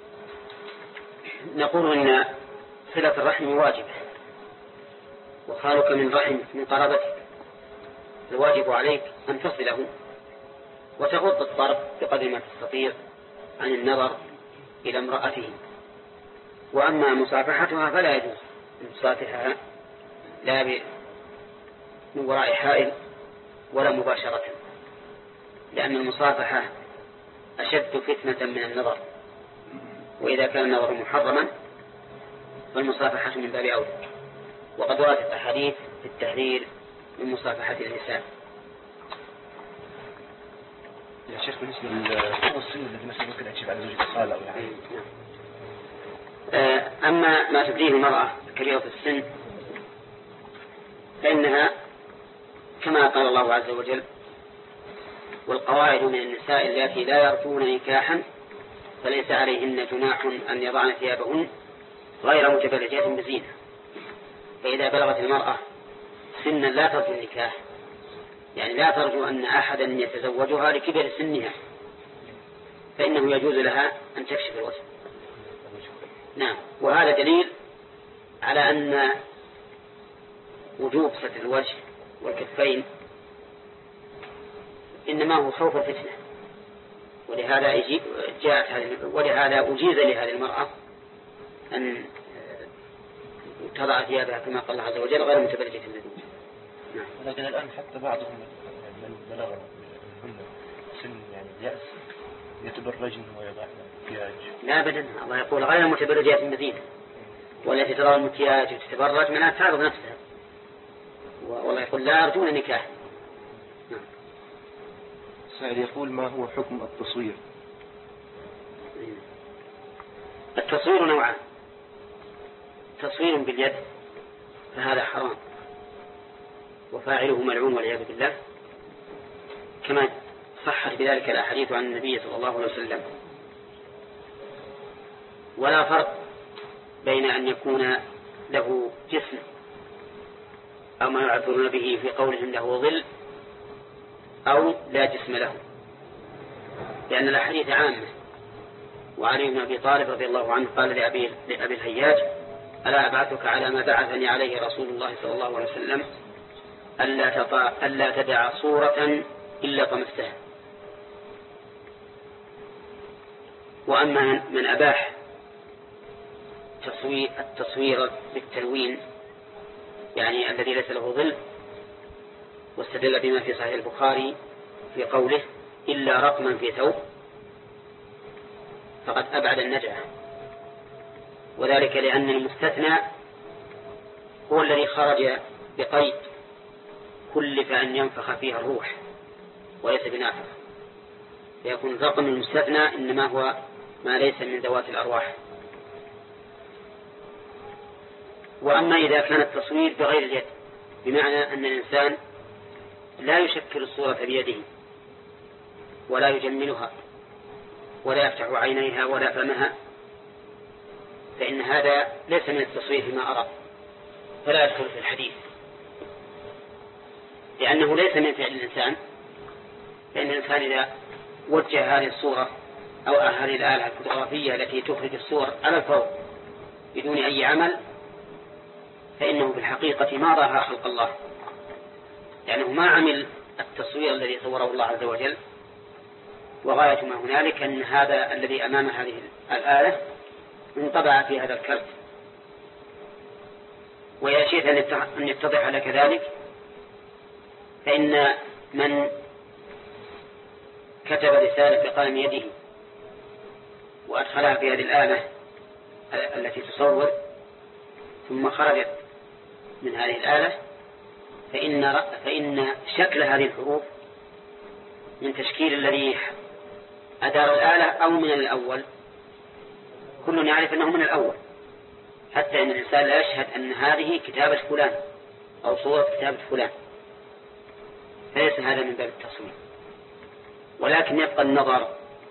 نقول إن صلة الرحم واجبة، وخالك من رحمك من قرابتك، الواجب عليك أن تصله وتغض الطرف بقدر ما تستطيع عن النظر إلى امرأته. وأما مصافحتها فلا يجوز أن تصافحها لا من وراء حائل ولا مباشرة، لأن المصافحة أشد فتنة من النظر، وإذا كان النظر محرما فالمصافحة من باب أولى. وقد وردت أحاديث في التحذير من مصافحة النساء. يا شيخ بالنسبة للسن الذي مثلا ممكن أكشف على زوجة الخالة أو العين. أما ما تبديه المرأة كبيرة السن فإنها كما قال الله عز وجل والقواعد من النساء اللاتي لا يرجون نكاحا فليس عليهن جناح أن يضعن ثيابهن غير متبرجات بزينة. فإذا بلغت المرأة سنا لا ترجو النكاح، يعني لا ترجو أن أحدا يتزوجها لكبر سنها، فإنه يجوز لها أن تكشف الوجه. نعم. وهذا دليل على أن وجوب ستر الوجه والكفين إنما هو خوف الفتنة، ولهذا أجيز لهذه المرأة أن تضع ثيابها كما قال الله عز وجل غير متبرجة بالزينة. نعم. ولكن الآن حتى بعضهم من بلغ منهن سن يعني يأس يتبرجن ويضعن مكياج. لا أبدا، الله يقول غير متبرجات بالزينة، والتي ترى المكياج وتتبرج منها تعرض نفسها، والله يقول لا يرجون نكاح. نعم. سائل يقول ما هو حكم التصوير؟ التصوير نوعان، تصوير باليد فهذا حرام وفاعله ملعون والعياذ بالله، كما صحت بذلك الأحاديث عن النبي صلى الله عليه وسلم. ولا فرق بين أن يكون له جسم أو ما يعبرون به في قولهم له ظل أو لا جسم له، لأن الأحاديث عامة. وعلي بن أبي طالب رضي الله عنه قال لأبي الهياج ألا أبعثك على ما بعثني عليه رسول الله صلى الله عليه وسلم ألا تدع صورة إلا طمستها. وأما من أباح التصوير بالتلوين يعني الذي ليس له ظل واستدل بما في صحيح البخاري في قوله إلا رقما في ثوب فقد أبعد النجعة، وذلك لأن المستثنى هو الذي خرج بقيد كلف أن ينفخ فيها الروح وليس بنافخ، فيكون الرقم المستثنى إنما هو ما ليس من ذوات الأرواح. وأما إذا كان التصوير بغير اليد بمعنى أن الإنسان لا يشكل الصورة بيده ولا يجملها ولا يفتح عينيها ولا فمها، فإن هذا ليس من التصوير فيما أرى، فلا يدخل في الحديث، لأنه ليس من فعل الإنسان. فإن الإنسان إذا وجه هذه الصورة أو هذه الآلة الفوتوغرافية التي تخرج الصور على الفور بدون أي عمل فإنه في الحقيقة ما ضاها خلق الله، لأنه ما عمل التصوير الذي صوره الله عز وجل. وغاية ما هنالك أن هذا الذي أمام هذه الآلة انطبع في هذا الكرت. وإذا شئت أن يتضح لك ذلك فإن من كتب رسالة بقلم يده وأدخلها في هذه الآلة التي تصور ثم خرجت من هذه الآلة فإن شكل هذه الحروف من تشكيل الذي أدار الآلة أو من الأول، كل يعرف أنه من الأول، حتى أن الإنسان لا يشهد أن هذه كتابة فلان أو صورة كتابة فلان، فليس هذا من باب التصوير. ولكن يبقى النظر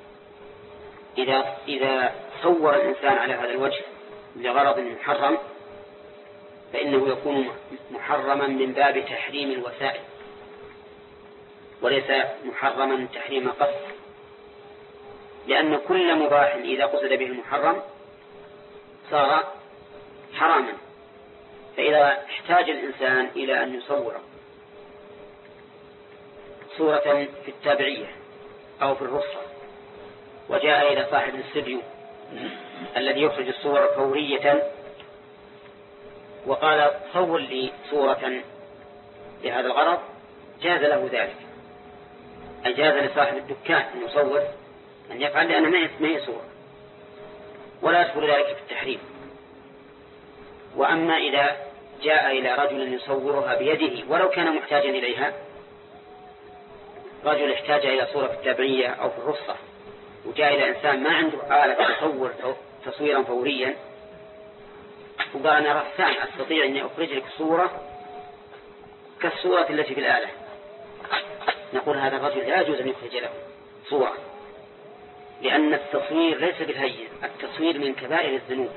إذا صور الإنسان على هذا الوجه لغرض محرم فإنه يكون محرما من باب تحريم الوسائل وليس محرما تحريم قصد، لأن كل مباح إذا قصد به المحرم صار حراما. فإذا احتاج الإنسان إلى أن يصور صورة في التابعية أو في الرصة وجاء إلى صاحب الاستوديو الذي يخرج الصور فورية وقال صور لي صورة لهذا الغرض، جاز له ذلك، أي جاز لصاحب الدكان أن يصور أن يفعل، لأنه ما هي صورة ولا يدخل ذلك في التحريم. وأما إذا جاء إلى رجل يصورها بيده ولو كان محتاجا إليها، رجل احتاج إلى صورة في التابعية أو في الرصة وجاء إلى إنسان ما عنده آلة تصور تصويرا فوريا وقال أنا رسام أستطيع أن أخرج لك صورة كالصورة التي في الآلة، نقول هذا الرجل لا يجوز أن يخرج له صورة، لأن التصوير ليس بالهين، التصوير من كبائر الذنوب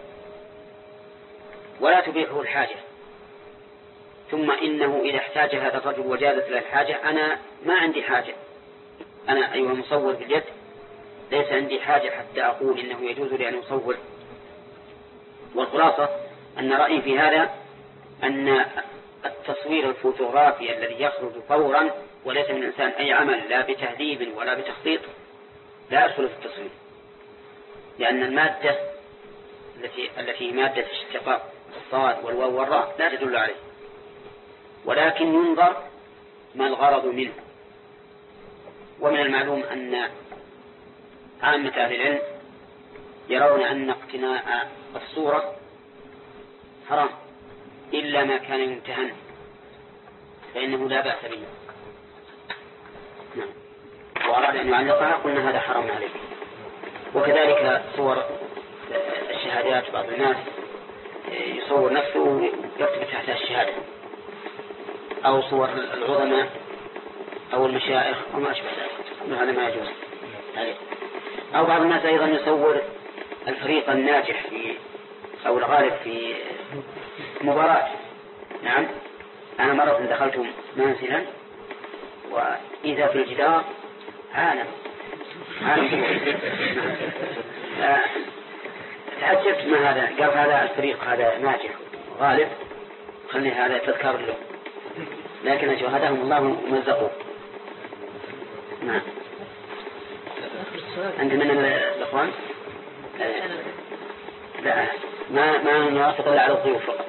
ولا تبيحه الحاجة. ثم إنه إذا احتاج هذا الرجل وجازت له الحاجة، أنا ما عندي حاجة، أنا أيها المصور باليد ليس عندي حاجة حتى أقول إنه يجوز لي أن أصور. والخلاصة أن رأيي في هذا أن التصوير الفوتوغرافي الذي يخرج فورا وليس من الإنسان أي عمل لا بتهذيب ولا بتخطيط لا يدخل في التصوير، لأن المادة التي مادة اشتقاق الصاد والواو والراء لا تدل عليه، ولكن ينظر ما الغرض منه. ومن المعلوم أن عامة أهل العلم يرون أن اقتناء الصورة حرام إلا ما كان يمتهن فإنه لا بأس به. نعم. وأراد أن يعلقها قلنا هذا حرام عليه. وكذلك صور الشهادات، بعض الناس يصور نفسه ويكتب تحتها الشهادة، أو صور العظماء أو المشايخ وما أشبه ذلك، هذا ما يجوز عليه. أو بعض الناس أيضا يصور الفريق الناجح أو الغالب في مباراة. نعم، أنا مرة دخلت منزلا وإذا في الجدار عالم تعجبت ما هذا، قال هذا الفريق هذا ناجح غالب، خلني هذا تذكر له، لكن شهدهم الله مزقوا. نعم. عند من الأخوان؟ لا ما نوافق إلا على الضيوف فقط.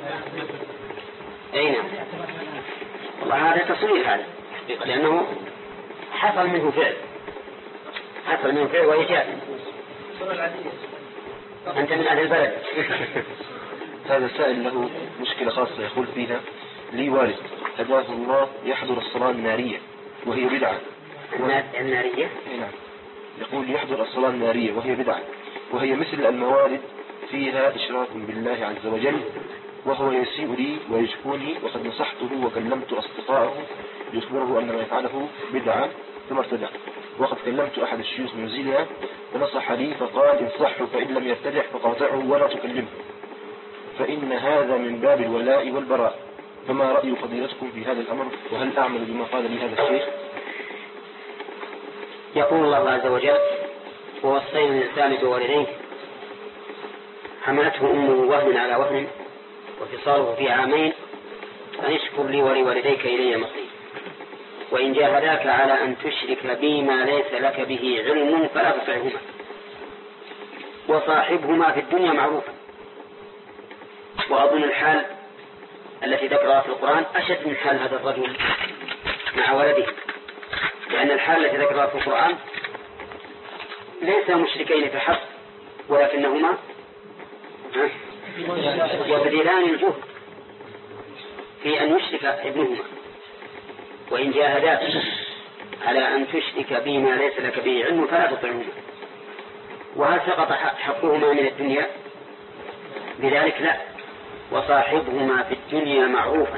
أي نعم. والله هذا تصوير هذا حقيقة، لأنه حصل منه فعل وإيجاب. أنت من أهل البلد. هذا سائل له مشكلة خاصة يقول فيها: لي والد هداه الله يحضر الصلاة النارية وهي بدعة. النارية؟ نعم. يقول يحضر الصلاة النارية وهي بدعة، وهي مثل الموالد فيها إشراك بالله عز وجل، وهو يسيء لي ويشكوني، وقد نصحته وكلمت أصدقائه يخبره أن ما يفعله بدعة ثم ارتدع. وقد كلمت أحد الشيوخ من نيوزيلندا ونصح لي فقال: انصحه فإن لم يرتدع فقاطعه ولا تكلمه، فإن هذا من باب الولاء والبراء. فما رأي فضيلتكم في هذا الأمر؟ وهل أعمل بما قال لي هذا الشيخ؟ يقول الله عز وجل: ووصينا الإنسان بوالديه حملته أمه وهنا على وهن وفصاله في عامين أن اشكر لي ولوالديك إلي المصير، وإن جاهداك على أن تشرك بي ما ليس لك به علم فلا تطعهما، وصاحبهما في الدنيا معروفا. وأظن الحال التي ذكرها في القرآن أشد من حال هذا الرجل مع ولده، لأن الحال التي ذكرها في القرآن ليس مشركين فحسب، ولكنهما يبذلان الجهد في أن يشرك ابنهما. وإن جاهداك على أن تشرك بي ما ليس لك به علم فلا تطعهما. وهل سقط حقهما من الدنيا بذلك؟ لا. وصاحبهما في الدنيا معروفا.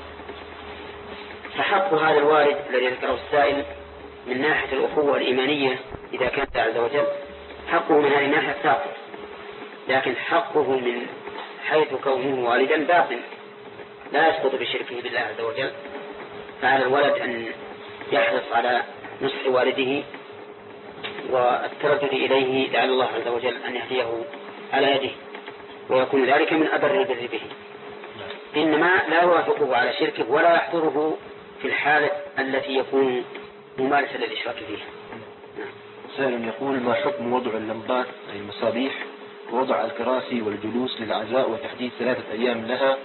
فحق هذا الوالد الذي ذكره السائل من ناحية الأخوة الإيمانية إذا كان عز وجل حقه من هذه الناحية ساقط، لكن حقه من حيث كونه والدا باطن لا يسقط بشركه بالله عز وجل. فعلى الولد أن يحرص على نصح والده والتردد إليه لعل الله عز وجل أن يهديه على يده، ويكون ذلك من أبر البر به. إنما لا يوافقه على شركه ولا يحضره في الحالة التي يكون ممارسا للإشراك فيها. سائل يقول: ما حكم وضع اللمبات أي المصابيح ووضع الكراسي والجلوس للعزاء وتحديد 3 أيام لها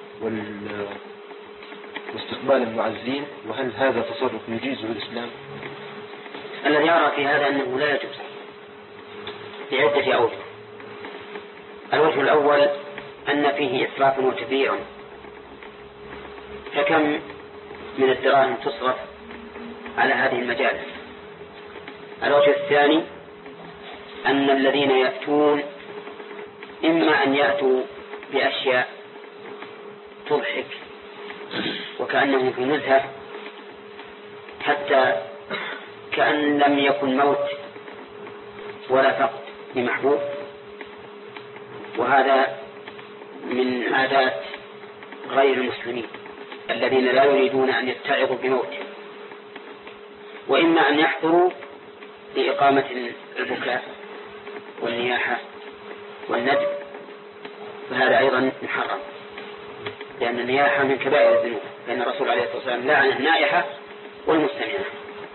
واستقبال المعزين، وهل هذا تصرف يجيزه الإسلام؟ الذي يرى في هذا أنه لا يجوز بعدة أوجه. الوجه الأول أن فيه إسرافا وتبذيرا، فكم من الدراهم تصرف على هذه المجالس. الوجه الثاني أن الذين يأتون إما أن يأتوا بأشياء تضحك وكأنهم في نزهة حتى كأن لم يكن موت ولا فقد لمحبوب، وهذا من عادات غير المسلمين الذين لا يريدون أن يتعظوا بموت. وإما أن يحضروا لإقامة البكاء والنياحة والندب، فهذا أيضا محرم، لأن النياحة من كبائر الذنوب، لأن الرسول عليه الصلاة والسلام لعن النائحة والمستمعة.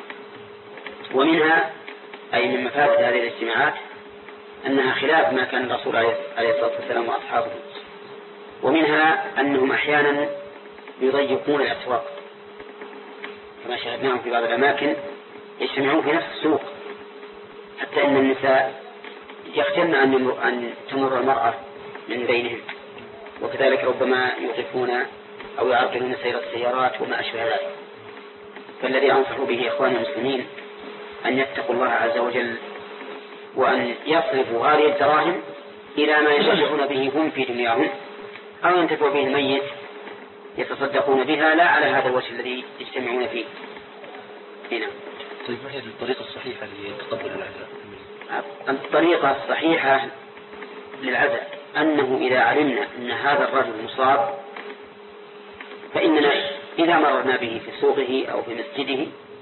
ومنها أي من مفاسد هذه الاجتماعات أنها خلاف ما كان الرسول عليه الصلاة والسلام وأصحابه. ومنها أنهم أحيانا يضيقون الأسواق، كما شاهدناهم في بعض الأماكن يجتمعون في نفس السوق، حتى أن النساء يختن أن تمر المرأة من بينهم، وكذلك ربما يوقفون أو يعرضون سير السيارات وما أشبه ذلك. فالذي أنصح به إخواني المسلمين أن يتقوا الله عز وجل وأن يصرفوا هذه الدراهم إلى ما ينتفعون به هم في دنياهم، أو ينتفع به الميت يتصدقون بها، لا على هذا الوجه الذي يجتمعون فيه. هنا. طيب، ما هي الطريقة الصحيحة لتقبل العزاء؟ الطريقة الصحيحة للعزاء أنه إذا علمنا أن هذا الرجل مصاب فإننا إذا مررنا به في سوقه أو في مسجده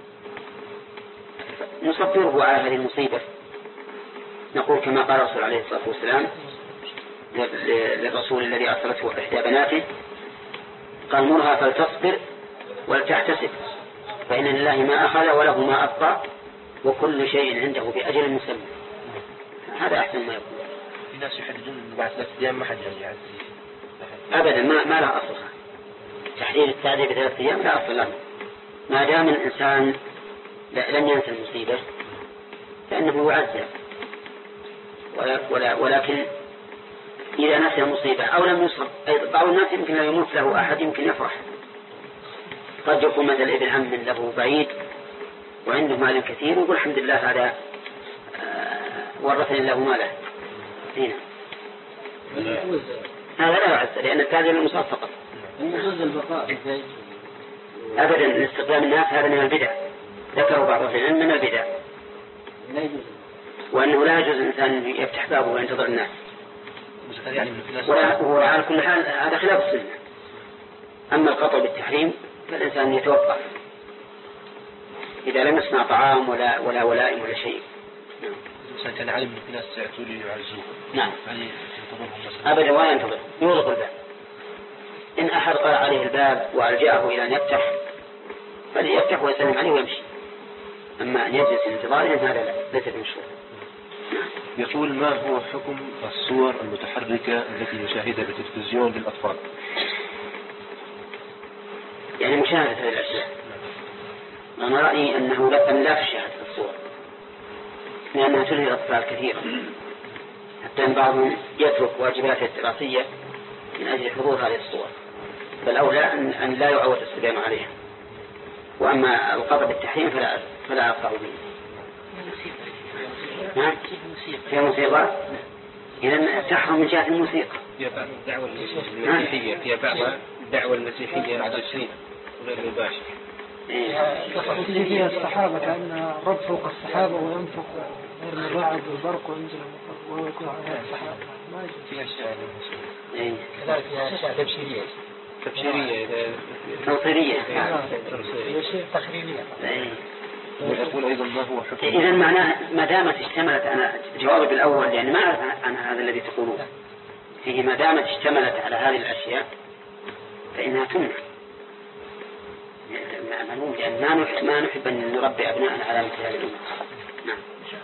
نصبره على هذه المصيبة، نقول كما قال الرسول عليه الصلاة والسلام للرسول الذي أرسلته إحدى بناته، قال: مرها فلتصبر ولتحتسب، فإن لله ما أخذ وله ما أبقى وكل شيء عنده بأجل مسمى. هذا أحسن ما يكون. في ناس يحددون إنه بعد 3 أيام ما حد يرجع. أبدا ما له أصلها تحديد التعذيب ب3 أيام لا أصل له، ما دام الإنسان لم ينسى المصيبة فإنه يعذب. ولكن إذا نسي المصيبة أو لم يصب، بعض الناس يمكن لا يموت له أحد يمكن يفرح، قد يكون مثل ابن عم له بعيد وعنده مال كثير ويقول الحمد لله هذا ورثني الله ماله هنا. هذا لا يعز لأن التعذيب المصاب فقط. أبدا استخدام الناس هذا من البدع، ذكروا بعض أهل العلم من البدع، وأنه لا يجوز الإنسان يفتح بابه وينتظر الناس. وعلى كل حال هذا خلاف السنة. أما القطع بالتحريم فالإنسان يتوقف إذا لم يصنع طعام ولا ولائم ولا شيء. الإنسان كان علم أن في ناس سيأتوا لي يعزوه. نعم. أبدا ولا ينتظر، يغلق الباب. إن أحد قرأ عليه الباب وألجأه إلى أن يفتح فليفتح ويسلم عليه ويمشي. أما أن يجلس الانتظار هذا ليس بمشروع. يقول ما هو حكم الصور المتحركة التي نشاهدها بالتلفزيون للأطفال؟ يعني مشاهدة هذه الأشياء. أنا رأيي أنه لا تشاهد الصور لأنها تلهي الأطفال كثيرا، حتى أن بعضهم يترك واجباته الدراسية من أجل حضور هذه الصور، فالأولى أن لا يعود الصبيان عليها. وأما القطع بالتحريم فلا أقطع به. في موسيقى إذن تحرم من جهة الموسيقى. هي بعض الدعوة المسيحية، هي بعض الدعوة المسيحية العدسية غير مباشر. اللي فيها الصحابة كأن رب فوق الصحابة وينفق غير مباعد والبرق وينزل وهو يكون على الصحابة ما يجب فيها أشياء. كذلك فيها أشياء تبشيرية تنصيرية شيء تخريبية. ويقول أيضا ما هو حكم. إذا معناه ما دامت اشتملت، أنا جوابي بالأول يعني ما أعرف عن هذا الذي تقولون فيه، ما دامت اشتملت على هذه الأشياء فإنها تمنع. معلوم لأن ما نحب أن نربي أبناءنا على مثل هذه الأمور. نعم.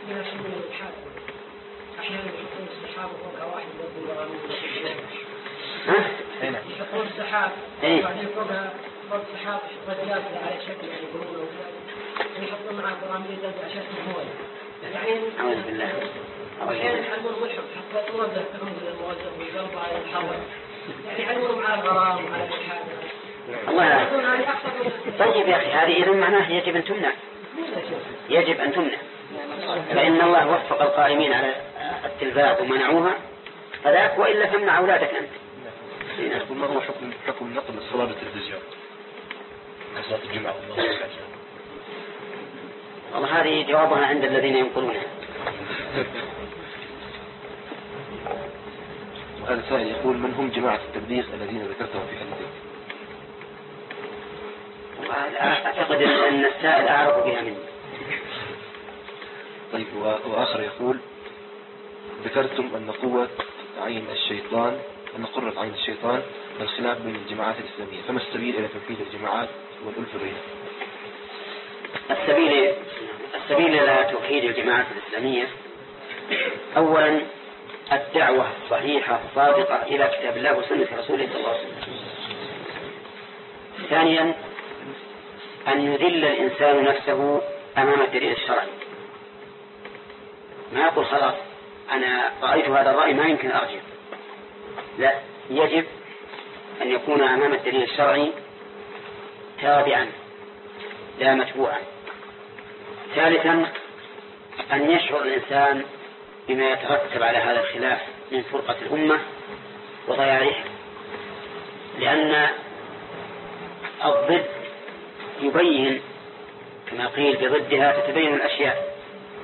أحيانا يحطون السحاب فوق واحد يحطون السحاب وبعدين فوق السحاب رجلات على شكل يقولون يحطون معه براميل عشان المويه يعني. أعوذ بالله. وأحيانا يحلمون ملحق حتى توزع تنزل الموزع والقلب على الحول يعني يحلمون مع الغرام وعلى الحاجة. الله. طيب يا أخي هذه إذن معناه يجب أن تمنع، يجب أن تمنع، فإن الله وفق القائمين على التلفاز ومنعوها فذاك، وإلا تمنع أولادك أنت. ما هو حكم نقل الصلاة بالتلفزيون صلاة الجمعة؟ والله هذه جوابها عند الذين ينقلونها. وهذا سائل يقول من هم جماعة التبليغ الذين ذكرتهم في حديثك؟ أعتقد أن السائل أعرف بها مني. طيب وآخر يقول ذكرتم أن قرة عين الشيطان الخلاف بين الجماعات الإسلامية، فما السبيل إلى توحيد الجماعات والألفة بينها؟ السبيل إلى توحيد الجماعات الإسلامية أولا الدعوة الصحيحة الصادقة إلى كتاب الله وسنة رسوله صلى الله عليه وسلم. ثانيا أن يذل الإنسان نفسه أمام الدليل الشرعي، ما يقول خلاص أنا رأيت هذا الرأي ما يمكن أرجع، لا، يجب أن يكون أمام الدليل الشرعي تابعا لا متبوعا. ثالثا أن يشعر الإنسان بما يترتب على هذا الخلاف من فرقة الأمة وضياعها، لأن الضد يبين كما قيل بضدها تتبين الأشياء.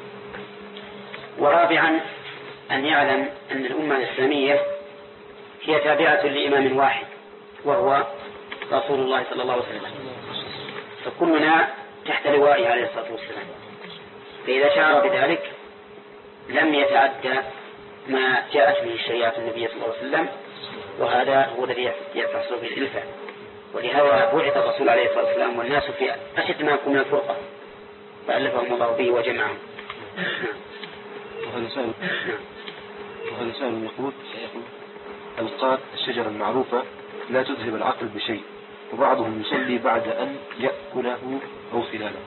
ورابعا أن يعلم أن الأمة الإسلامية هي تابعة لإمام واحد وهو رسول الله صلى الله عليه وسلم، فكلنا تحت لوائه عليه الصلاة والسلام، فإذا شعر بذلك لم يتعدى ما جاءت به شريعة النبي صلى الله عليه وسلم، وهذا هو الذي يحصل به الإلفة. ولهذا بعث الرسول عليه الصلاة والسلام والناس في أشد ما يكون من الفرقة فألفهم الله به وجمعهم. وهذا سائل يقول القات الشجرة المعروفة لا تذهب العقل بشيء، وبعضهم يصلي بعد أن يأكله أو خلاله،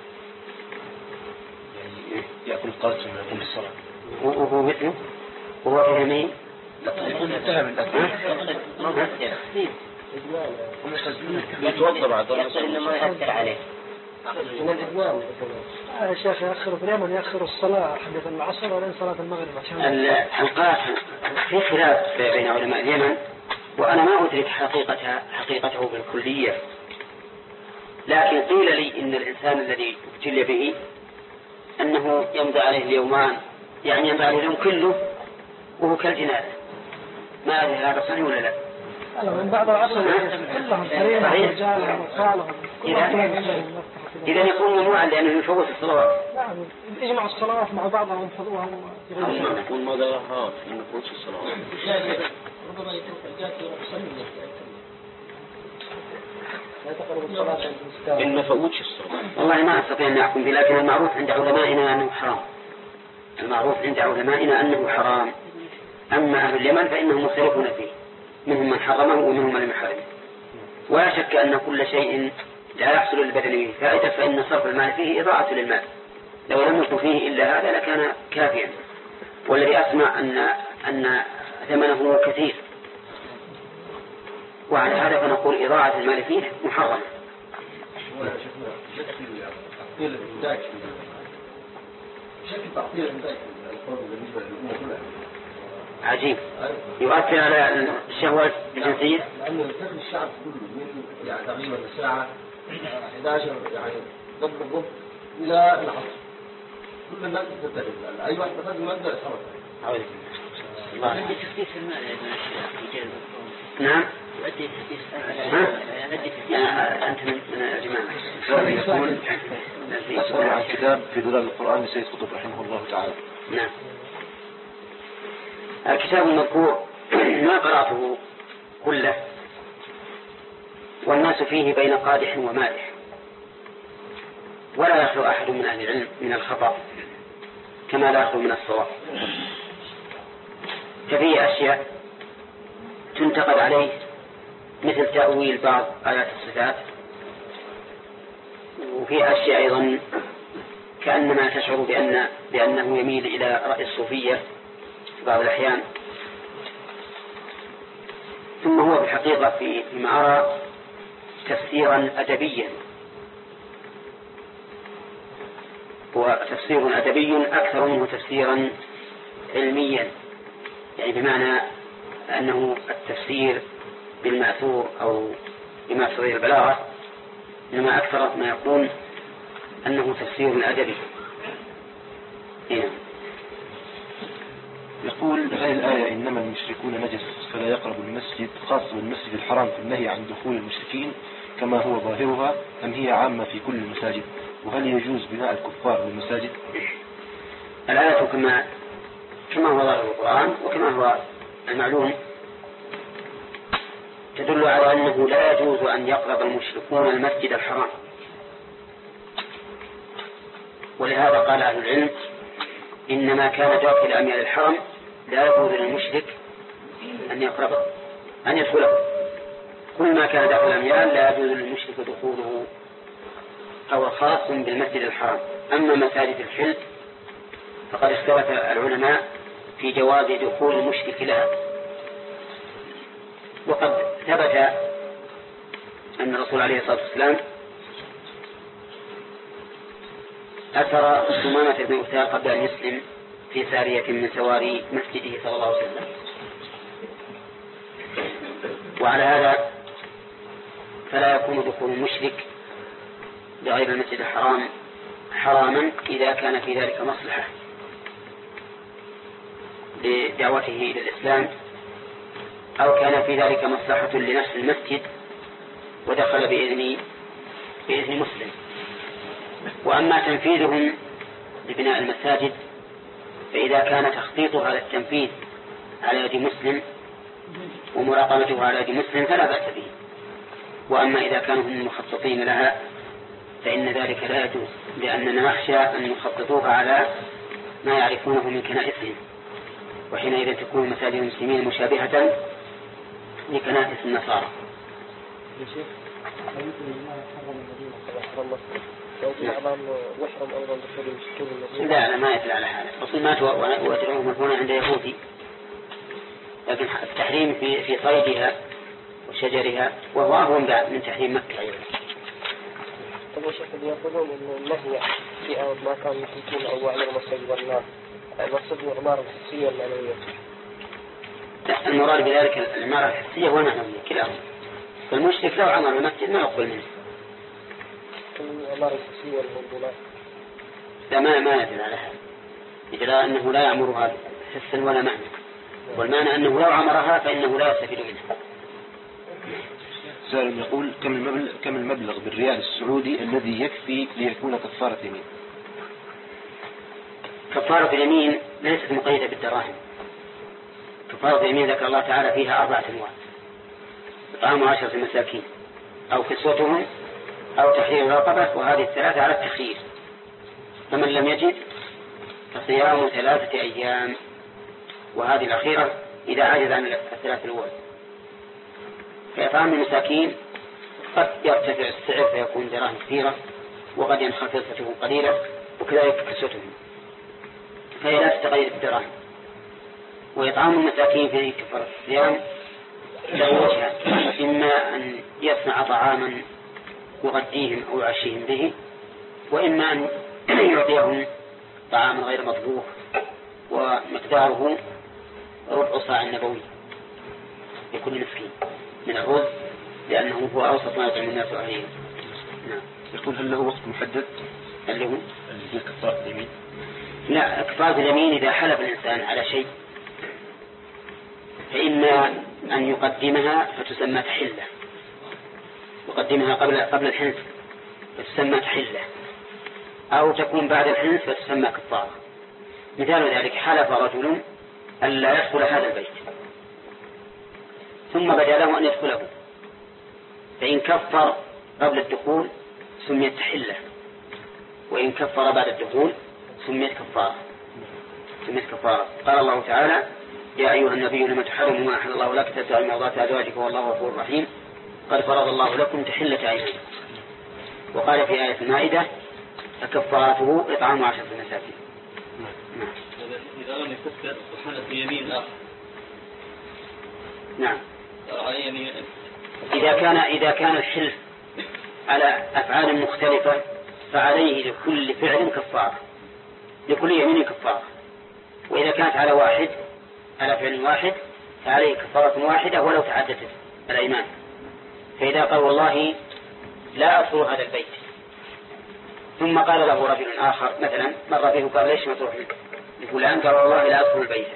يعني يأكل القات ثم يقوم بالصلاة وهو مثله وهو فهمي يكون انتهى من الأكل يتوضأ بعد ما يأثر عليه من الإدمان. يا شيخ يأخر في اليمن يأخر الصلاة حديث العصر ولين صلاة المغرب عشان الحلقات في خلاف بين علماء اليمن، وأنا ما أدرك حقيقته بالكلية، لكن قيل لي إن الإنسان الذي ابتلي به أنه يمضي عليه اليومان، يعني يمضي عليه اليوم كله وهو كالجنازة. ما أدري هذا صحيح ولا لا؟ من بعض العصر كلهم كريمة رجالهم وأطفالهم. إذا يكون ممنوعا لأنه يفوت الصلوات. نعم يجمع الصلوات مع بعضهم ويحفظوها. يكون ما ذرها في نفوس الصلوات. ربما يترك الجاك يروح يصلي. لا تقرب الصلاة إن ما فوتش الصلاة. والله ما أستطيع أن أحكم به، لكن المعروف عند علمائنا أنه حرام. المعروف عند علمائنا أنه حرام. أما أهل اليمن فإنهم مختلفون فيه، منهم من حرمه ومنهم من يحرمه. ولا شك أن كل شيء لا يحصل للبدن فائدة فإن صرف المال فيه إضاعة للمال. لو لم يكن فيه إلا هذا لكان كافيا. والذي أسمع أن ثمنه كثير، وعلى هذا فنقول إضاعة المال فيه محرم. عجيب يؤثر على الشهوات الجنسية. لأن تخلي الشعب كله يعني تقريبا الساعة 11 يعني قبل الظهر إلى العصر كل الناس تتجه، أي واحد تقدم مبدأ الحركة. يؤدي تخفيف المال نعم يؤدي تخفيف أنت من الجماعة أسأل عن كتاب في دلال القرآن لسيد قطب رحمه الله تعالى. نعم الكتاب المذكور ما قرأته كله، والناس فيه بين قادح ومادح، ولا يخلو أحد من أهل العلم من الخطأ كما لا يخلو من الصواب. ففيه أشياء تنتقد عليه مثل تأويل بعض آيات الصفات، وفي أشياء أيضا كأنما تشعر بأنه يميل إلى رأي الصوفية في بعض الأحيان. ثم هو بالحقيقة فيما أرى تفسيرا أدبيا، هو تفسير أدبي أكثر منه تفسيرا علميا، يعني بمعنى أنه التفسير بالمأثور أو بمأثور البلاغة، إنما أكثر ما يكون أنه تفسير أدبي. يقول هذه الآية إنما المشركون نجس فلا يقرب المسجد، خاصة بالمسجد الحرام في النهي عن دخول المشركين كما هو ظاهرها، أم هي عامة في كل المساجد؟ وهل يجوز بناء الكفار للمساجد؟ الآية كما هو ظاهر القرآن وكما هو المعلوم تدل على أنه لا يجوز أن يقرب المشركون المسجد الحرام، ولهذا قال أهل العلم إنما كان داخل أميال الحرم لا يجوز للمشرك أن يقربه أن يدخله. كل ما كان داخل الأميال لا يجوز للمشرك دخوله، أو خاص بالمسجد الحرام. أما مساجد الحل فقد اختلف العلماء في جواز دخول المشرك لها، وقد ثبت أن الرسول عليه الصلاة والسلام أثر ثمامة بن أثار قبل أن يسلم في سارية من سواري مسجده صلى الله عليه وسلم. وعلى هذا فلا يكون دخول المشرك لغير المسجد الحرام حراما إذا كان في ذلك مصلحة لدعوته إلى الإسلام، أو كان في ذلك مصلحة لنفس المسجد ودخل بإذن مسلم. وأما تنفيذهم لبناء المساجد فإذا كان تخطيطها على التنفيذ على يد مسلم ومراقبتها على يد مسلم فلا بأس به. وأما إذا كانوا هم مخططين لها فإن ذلك لا يجوز، لأننا نخشى أن يخططوها على ما يعرفونه من كنائسهم، وحينئذ تكون مساجد المسلمين مشابهة لكنائس النصارى. لا ما يدل على هذا. الرسول مات وأجرهم مدفونة عند يهودي، لكن التحريم في صيدها وشجرها وهو أهون من تحريم مكة أيضا. طيب شيخ يقولون إن النهي في ما كان يمكن أو على المسجد والنار المقصود العمارة الحسية والمعنوية. لا، المراد بذلك العمارة الحسية والمعنوية كلاهما. فالمشرك لو عمر المسجد ما يقبل منه. العمارة الحسية والمنظومات. لا ما يدل على هذا، يدل أنه لا يعمرها حسا ولا معنى، والمعنى أنه لو عمرها فإنه لا يستفيد منها. سائل يقول كم المبلغ بالريال السعودي الذي يكفي ليكون كفارة يمين؟ كفارة اليمين ليست مقيدة بالدراهم. كفارة اليمين ذكر الله تعالى فيها 4 أنواع: إطعام 10 مساكين أو كسوتهم أو تحرير رقبة، وهذه الثلاثة على التخيير. فمن لم يجد فصيام 3 أيام، وهذه الأخيرة إذا عجز عن 3 الأول. فإطعام المساكين قد يرتفع السعر فيكون دراهم كثيرة، وقد ينخفض فتكون قليلة، وكذلك كسوتهم، فهي لا تتغير بالدراهم. وإطعام المساكين في كفارة الصيام له وجهان: إما أن يصنع طعاما يغديهم أو يعشيهم به، وإما أن يعطيهم طعاما غير مطبوخ ومقداره ربع صاع نبوي لكل مسكين من الرز، لأنه هو أوسط ما يطعم الناس عليه. نعم. يقول هل له وقت محدد اللي هو كفارة اليمين؟ لا، كفارة اليمين إذا حلف الإنسان على شيء فإما أن يقدمها فتسمى تحلة، يقدمها قبل الحنث فتسمى تحلة، أو تكون بعد الحنث فتسمى كفارة. مثال ذلك: حلف رجل ألا يدخل هذا البيت ثم بدا له أن يدخله، فإن كفر قبل الدخول سميت تحلة، وإن كفر بعد الدخول سميت كفارة. قال الله تعالى: يا أيها النبي لما تحرم ما أحل الله لك تبتغي مرضات أزواجك والله غفور رحيم قد فرض الله لكم تحلة أيمانكم. وقال في آية المائدة: فكفارته إطعام 10 مساكين. إذا لم يكفر وحلف يمين آخر. نعم. إذا كان الحلف على أفعال مختلفة فعليه لكل فعل كفارة، لكل يمين كفارة. وإذا كانت على فعل واحد فعليه كفارة واحدة ولو تعددت الأيمان. فإذا قال والله لا أدخل هذا البيت، ثم قال له رجل آخر مثلا مر به وقال ليش ما تروح لفلان، قال والله لا أدخل البيت،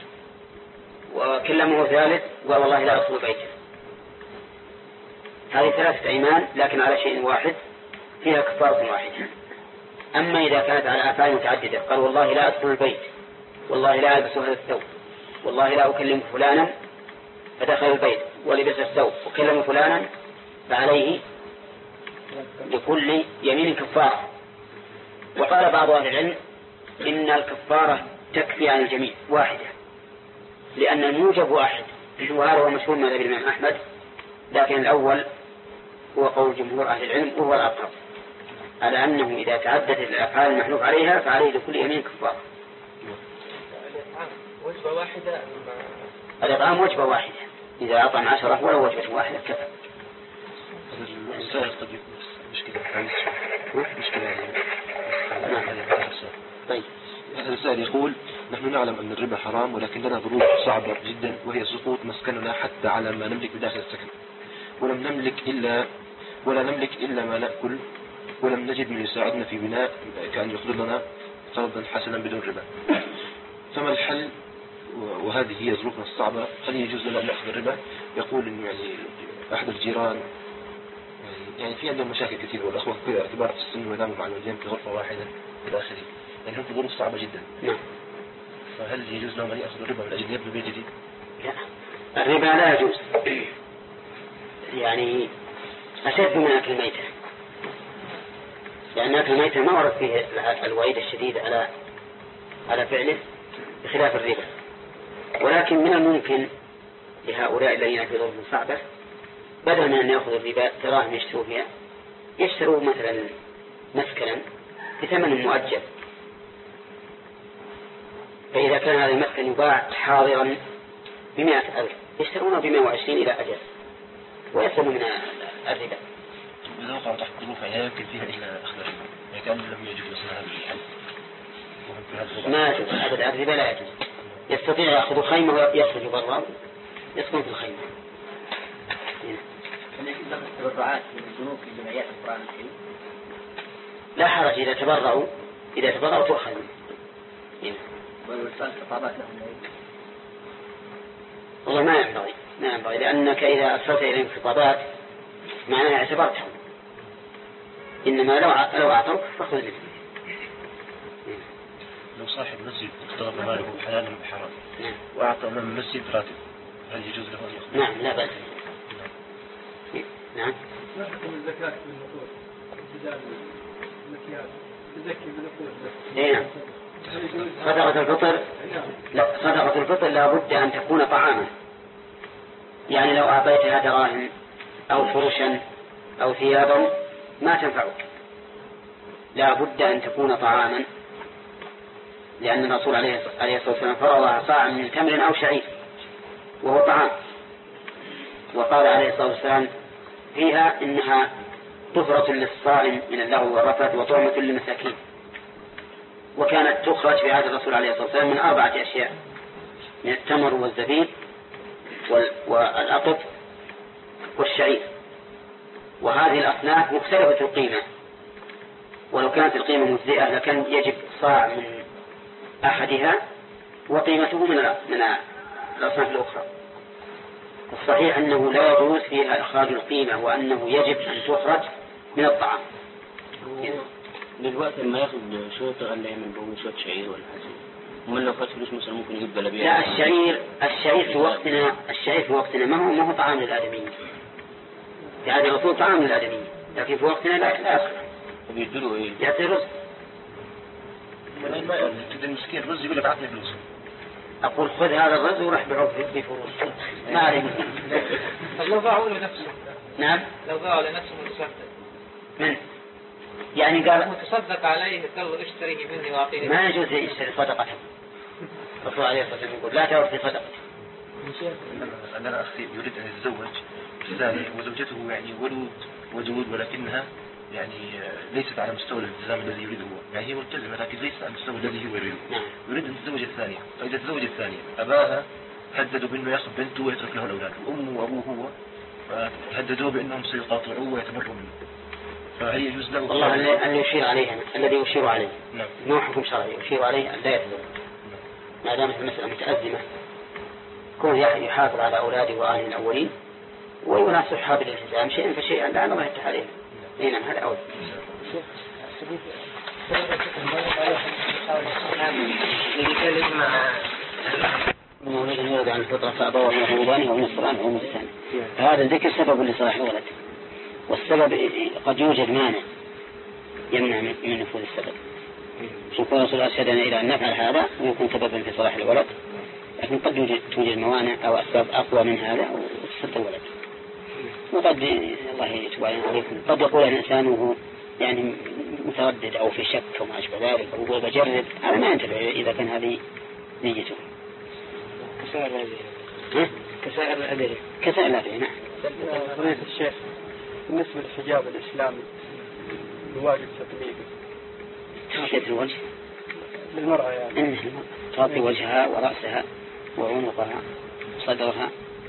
وكلمه ثالث قال والله لا أدخل بيته. هذه 3 أيمان لكن على شيء واحد فيها كفارة واحدة. أما إذا كانت على أفعال متعددة، قال والله لا أدخل البيت، والله لا ألبس هذا الثوب، والله لا أكلم فلانا، فدخل البيت ولبس الثوب وكلم فلانا، فعليه لكل يمين كفارة. وقال بعض أهل العلم إن الكفارة تكفي عن الجميع واحدة، لأن الموجب واحد، وهذا هو مشهور مذهب الإمام أحمد، لكن الأول هو قول جمهور أهل العلم وهو الأقرب، على أنه إذا تعددت الأفعال المحلوف عليها فعليه لكل يمين كفارة. وجبة واحدة. الإطعام وجبة واحدة، إذا أطعم 10 ولو وجبة واحدة كفى. السائل قد يكون مشكلة. طيب. هذا السائل يقول: نحن نعلم أن الربا حرام، ولكن لنا ظروف صعبة جدا، وهي سقوط مسكننا حتى على ما نملك بداخل السكن، ولا نملك إلا ما نأكل، ولم نجد من يساعدنا في بناء كأن يقرض لنا قرضا حسنا بدون ربا. فما الحل؟ وهذه هي ظروفنا الصعبة، هل يجوز لنا نأخذ الربا؟ يقول إنه يعني أحد الجيران يعني في عندهم مشاكل كثيرة، والأخوة كبار في السن ويناموا مع الوالدين في غرفة واحدة إلى آخره، يعني هم في ظروف صعبة جدا. نعم. فهل يجوز لهم أن يأخذوا الربا من أجل يبنوا بيت جديد؟ لا، الربا لا يجوز، يعني أشد من أكل الميتة، لأن أكل الميتة ما ورد فيه الوعيد الشديد على على فعله بخلاف الربا. ولكن من الممكن لهؤلاء الذين في ظروف صعبة بدل من أن يأخذوا الربا دراهم يشتروا فيها يشتروا مثلا مسكنا بثمن مؤجل، فإذا كان هذا المسكن يباع حاضرا ب100,000 يشترونه ب120 إلى أجل ويسلموا من الربا. إذا وقعوا تحت ظروف لا يمكن فيها إلا أخذ الربا، يعني كان لم يجب مثلا هذا الحل. ما يجوز أبدا، الربا لا يجوز. يستطيع يأخذ خيمة ويخرج برا يسكن في الخيمة. التبرعات من البنوك في جمعيات القرآن الكريم لا حرج إذا تبرعوا تؤخذ. والإرسال خطابات لهم والله ما ينبغي لأنك إذا أرسلت إليهم خطابات معناها اعتبرتهم، إنما لو أعطوك فخذ منه. لو صاحب مسجد اقترض ماله حلالا بحرام وأعطى أمام المسجد راتب هل يجوز له أن يأخذ؟ نعم لا بأس. نعم. ما تكون الزكاة في النقود بدال المكيال تزكي بالنقود. نعم. صدقة الفطر لا بد أن تكون طعاما، يعني لو أعطيتها دراهم أو فرشا أو ثيابا ما تنفعك، لا بد أن تكون طعاما، لأن الرسول عليه الصلاة والسلام فرضها صاع من تمر أو شعير وهو طعام، وقال عليه الصلاة والسلام فيها إنها طهرة للصائم من اللغو والرفث وطعمة للمساكين. وكانت تخرج في عهد الرسول عليه الصلاة والسلام من 4 أشياء، من التمر والزبيب والأقط والشعير، وهذه الأصناف مختلفة القيمة، ولو كانت القيمة مجزئة لكان يجب صاع من أحدها وقيمته من الأصناف الأخرى. الصحيح أنه لا يجوز فيها إخراج القيمة وأنه يجب أن تخرج من الطعام. للوقت ما ياخذ شوية غلة من بوم شوية شعير ولا حاجة، ومن لو خد فلوس مثلا ممكن يجيب جلابية. لا الشعير في وقتنا ما هو طعام للآدميين، يعني الرسول طعام للآدميين، لكن في وقتنا لا يصلح. بيدلوا إيه؟ يعطي رزق. ما تدي المسكين رز يقول لك عطني فلوس. أقول خذ هذا الرز وروح بعوض بفلوس ما عليه. لو باعوا لنفسه. نعم. لو باعوا لنفسه متصدق. من؟ يعني قال متصدق عليه قال له اشتريه مني واعطيني. ما يجوز يشتري صدقته. الرسول عليه الصلاة والسلام يقول لا تعطي صدقته. عندنا أخي يريد أن يتزوج ثاني وزوجته يعني ودود ولكنها يعني ليست على مستوى الالتزام الذي يريده هو، يعني هي ملتزمة لكن ليست على المستوى الذي هو يريده. يريد أن تتزوج الثانية، فإذا تزوج الثانية أباها هددوا بأنه يأخذ بنته ويترك له الأولاد، وأمه وأبوه هو فهددوه بأنهم سيقاطعوه ويتبروا منه، فهل يجوز له؟ والله الذي يشير عليه نعم. ما حكم شرعي يشير عليه أن لا يتزوج ما دامت المسألة متأزمة، كون يحافظ على أولاده وأهله الأولين ويناصحها بالالتزام شيئا فشيئا لعل الله يفتح عليه. نعم هذا أول. مولود يولد عن الفطرة فأبواه يهودان أو نصران أو مجسان، فهذا الذكر سبب لصلاح الولد، والسبب قد يوجد مانع يمنع من نفوذ السبب. شوف الرسول أرشدنا إلى أن نفعل هذا ويكون سببا في صلاح الولد، لكن قد توجد موانع أو أسباب أقوى من هذا وتصد الولد. وقد الله يتوب عليكم قد يقول الإنسان وهو يعني متردد أو في شك وما أشبه ذلك ويقول بجرب، هذا ما ينتبه إذا كان هذه نيته. كسائر الأدري. نعم. فضيلة الشيخ بالنسبة للحجاب الإسلامي الواجب تطبيقه تغطية الوجه للمرأة، يعني تغطي وجهها ورأسها وعنقها وصدرها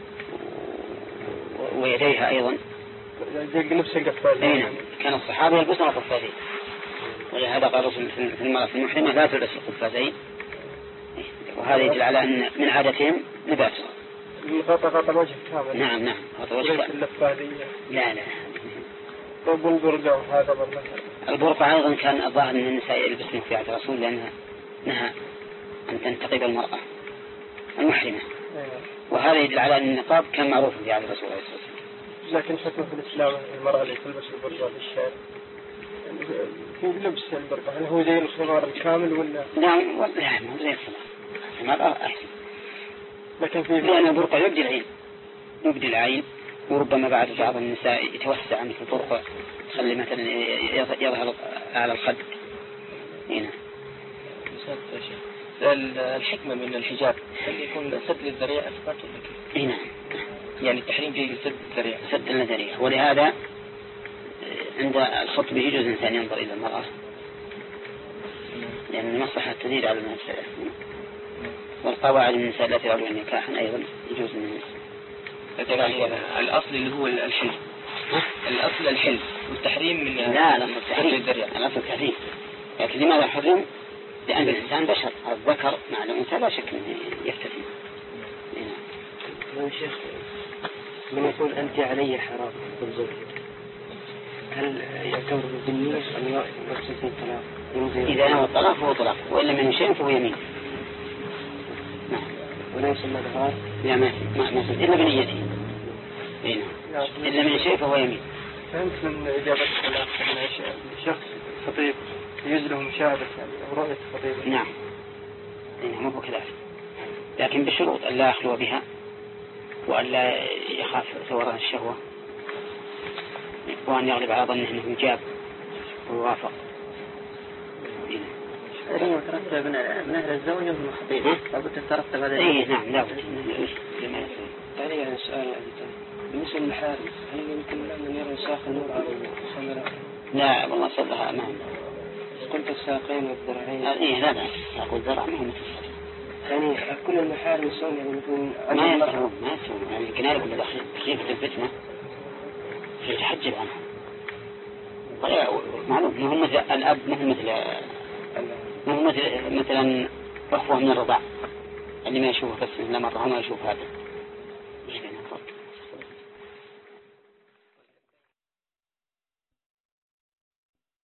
ويديها أيضا زي لبس القفازين. نعم. كان الصحابة يلبسون القفازين، ولهذا قال الرسول في المرأة المحرمة لا تلبس القفازين، وهذا يدل على أن من عادتهم لباسها غطى الوجه كامل. نعم غطى وجه كامل. اللفادية لا طب البرقع وهذا برضه. البرقع أيضا كان الظاهر أن النساء يلبسن في عهد الرسول لأنها نهى أن تنتقب المرأة المحرمة. وهذا يدل على أن النقاب كان معروف في عهد الرسول عليه الصلاة والسلام. لكن حكم في الإسلام المرأة اللي تلبس البرقع للشارع لبس البرقع هل هو زي الخمار الكامل ولا؟ لا والله مو زي الخمار أحسن. لكن في لأن البرقع يبدي العين وربما بعد بعض النساء يتوسع مثل البرقع تخلي مثلا يظهر على الخد هنا. الحكمة من الحجاب هل يكون سد للذريعة أثبت ولا كيف؟ هنا يعني التحريم جاي لسد الذريعة. سد الذريعة، ولهذا عند الخطب يجوز الإنسان ينظر إلى المرأة لأن المصلحة تزيد على المسألة، والقواعد من النساء التي يرجون نكاحا أيضا يجوز منه. الأصل اللي هو الحل، الأصل الحل والتحريم من لا التحريم الأصل التحريم، لكن لماذا حرم؟ لأن الإنسان بشر، الذكر مع الأنثى لا شك أنه يفتتن. يا شيخ من يقول أنت علي حرام بالزوج هل يعتبر بالنية أم يقصد الطلاق؟ إذا نوى الطلاق فهو طلاق، وإلا من شيء فهو يمين. ولا يسمى ظهار؟ لا ما إلا بنيته. إلا من شيء فهو يمين. فهمت من إجابة الطلاق أن شخص خطيب يجله مشاهدة يعني أو رؤية خطيب. نعم مو بكذلك، لكن بشروط أن لا يخلو بها وأن لا يخاف ثوران الشهوة وأن يغلب على ظنه أنه مجاب ويوافق. أيوة ترتب من أهل الزوجة ومن الخطيب لابد تترتب هذا. إيه نعم لابد. يعني سؤال بالنسبة للحارس هل يمكن أن يرى ساق النور على الخمرة؟ لا والله صدها أمام. قلت الساقين والذراعين. إيه لا بأس، أقول ذراع ما هو مثل يعني كل المحارم يسوون يعني مثل ما يسوون يعني يمكن هذا كله خيفة الفتنة يتحجب عنها. معلوم ما هو مثل الأب، ما هو مثلا أخوه من الرضاع اللي ما يشوفه بس إلا مرة ما يشوف هذا.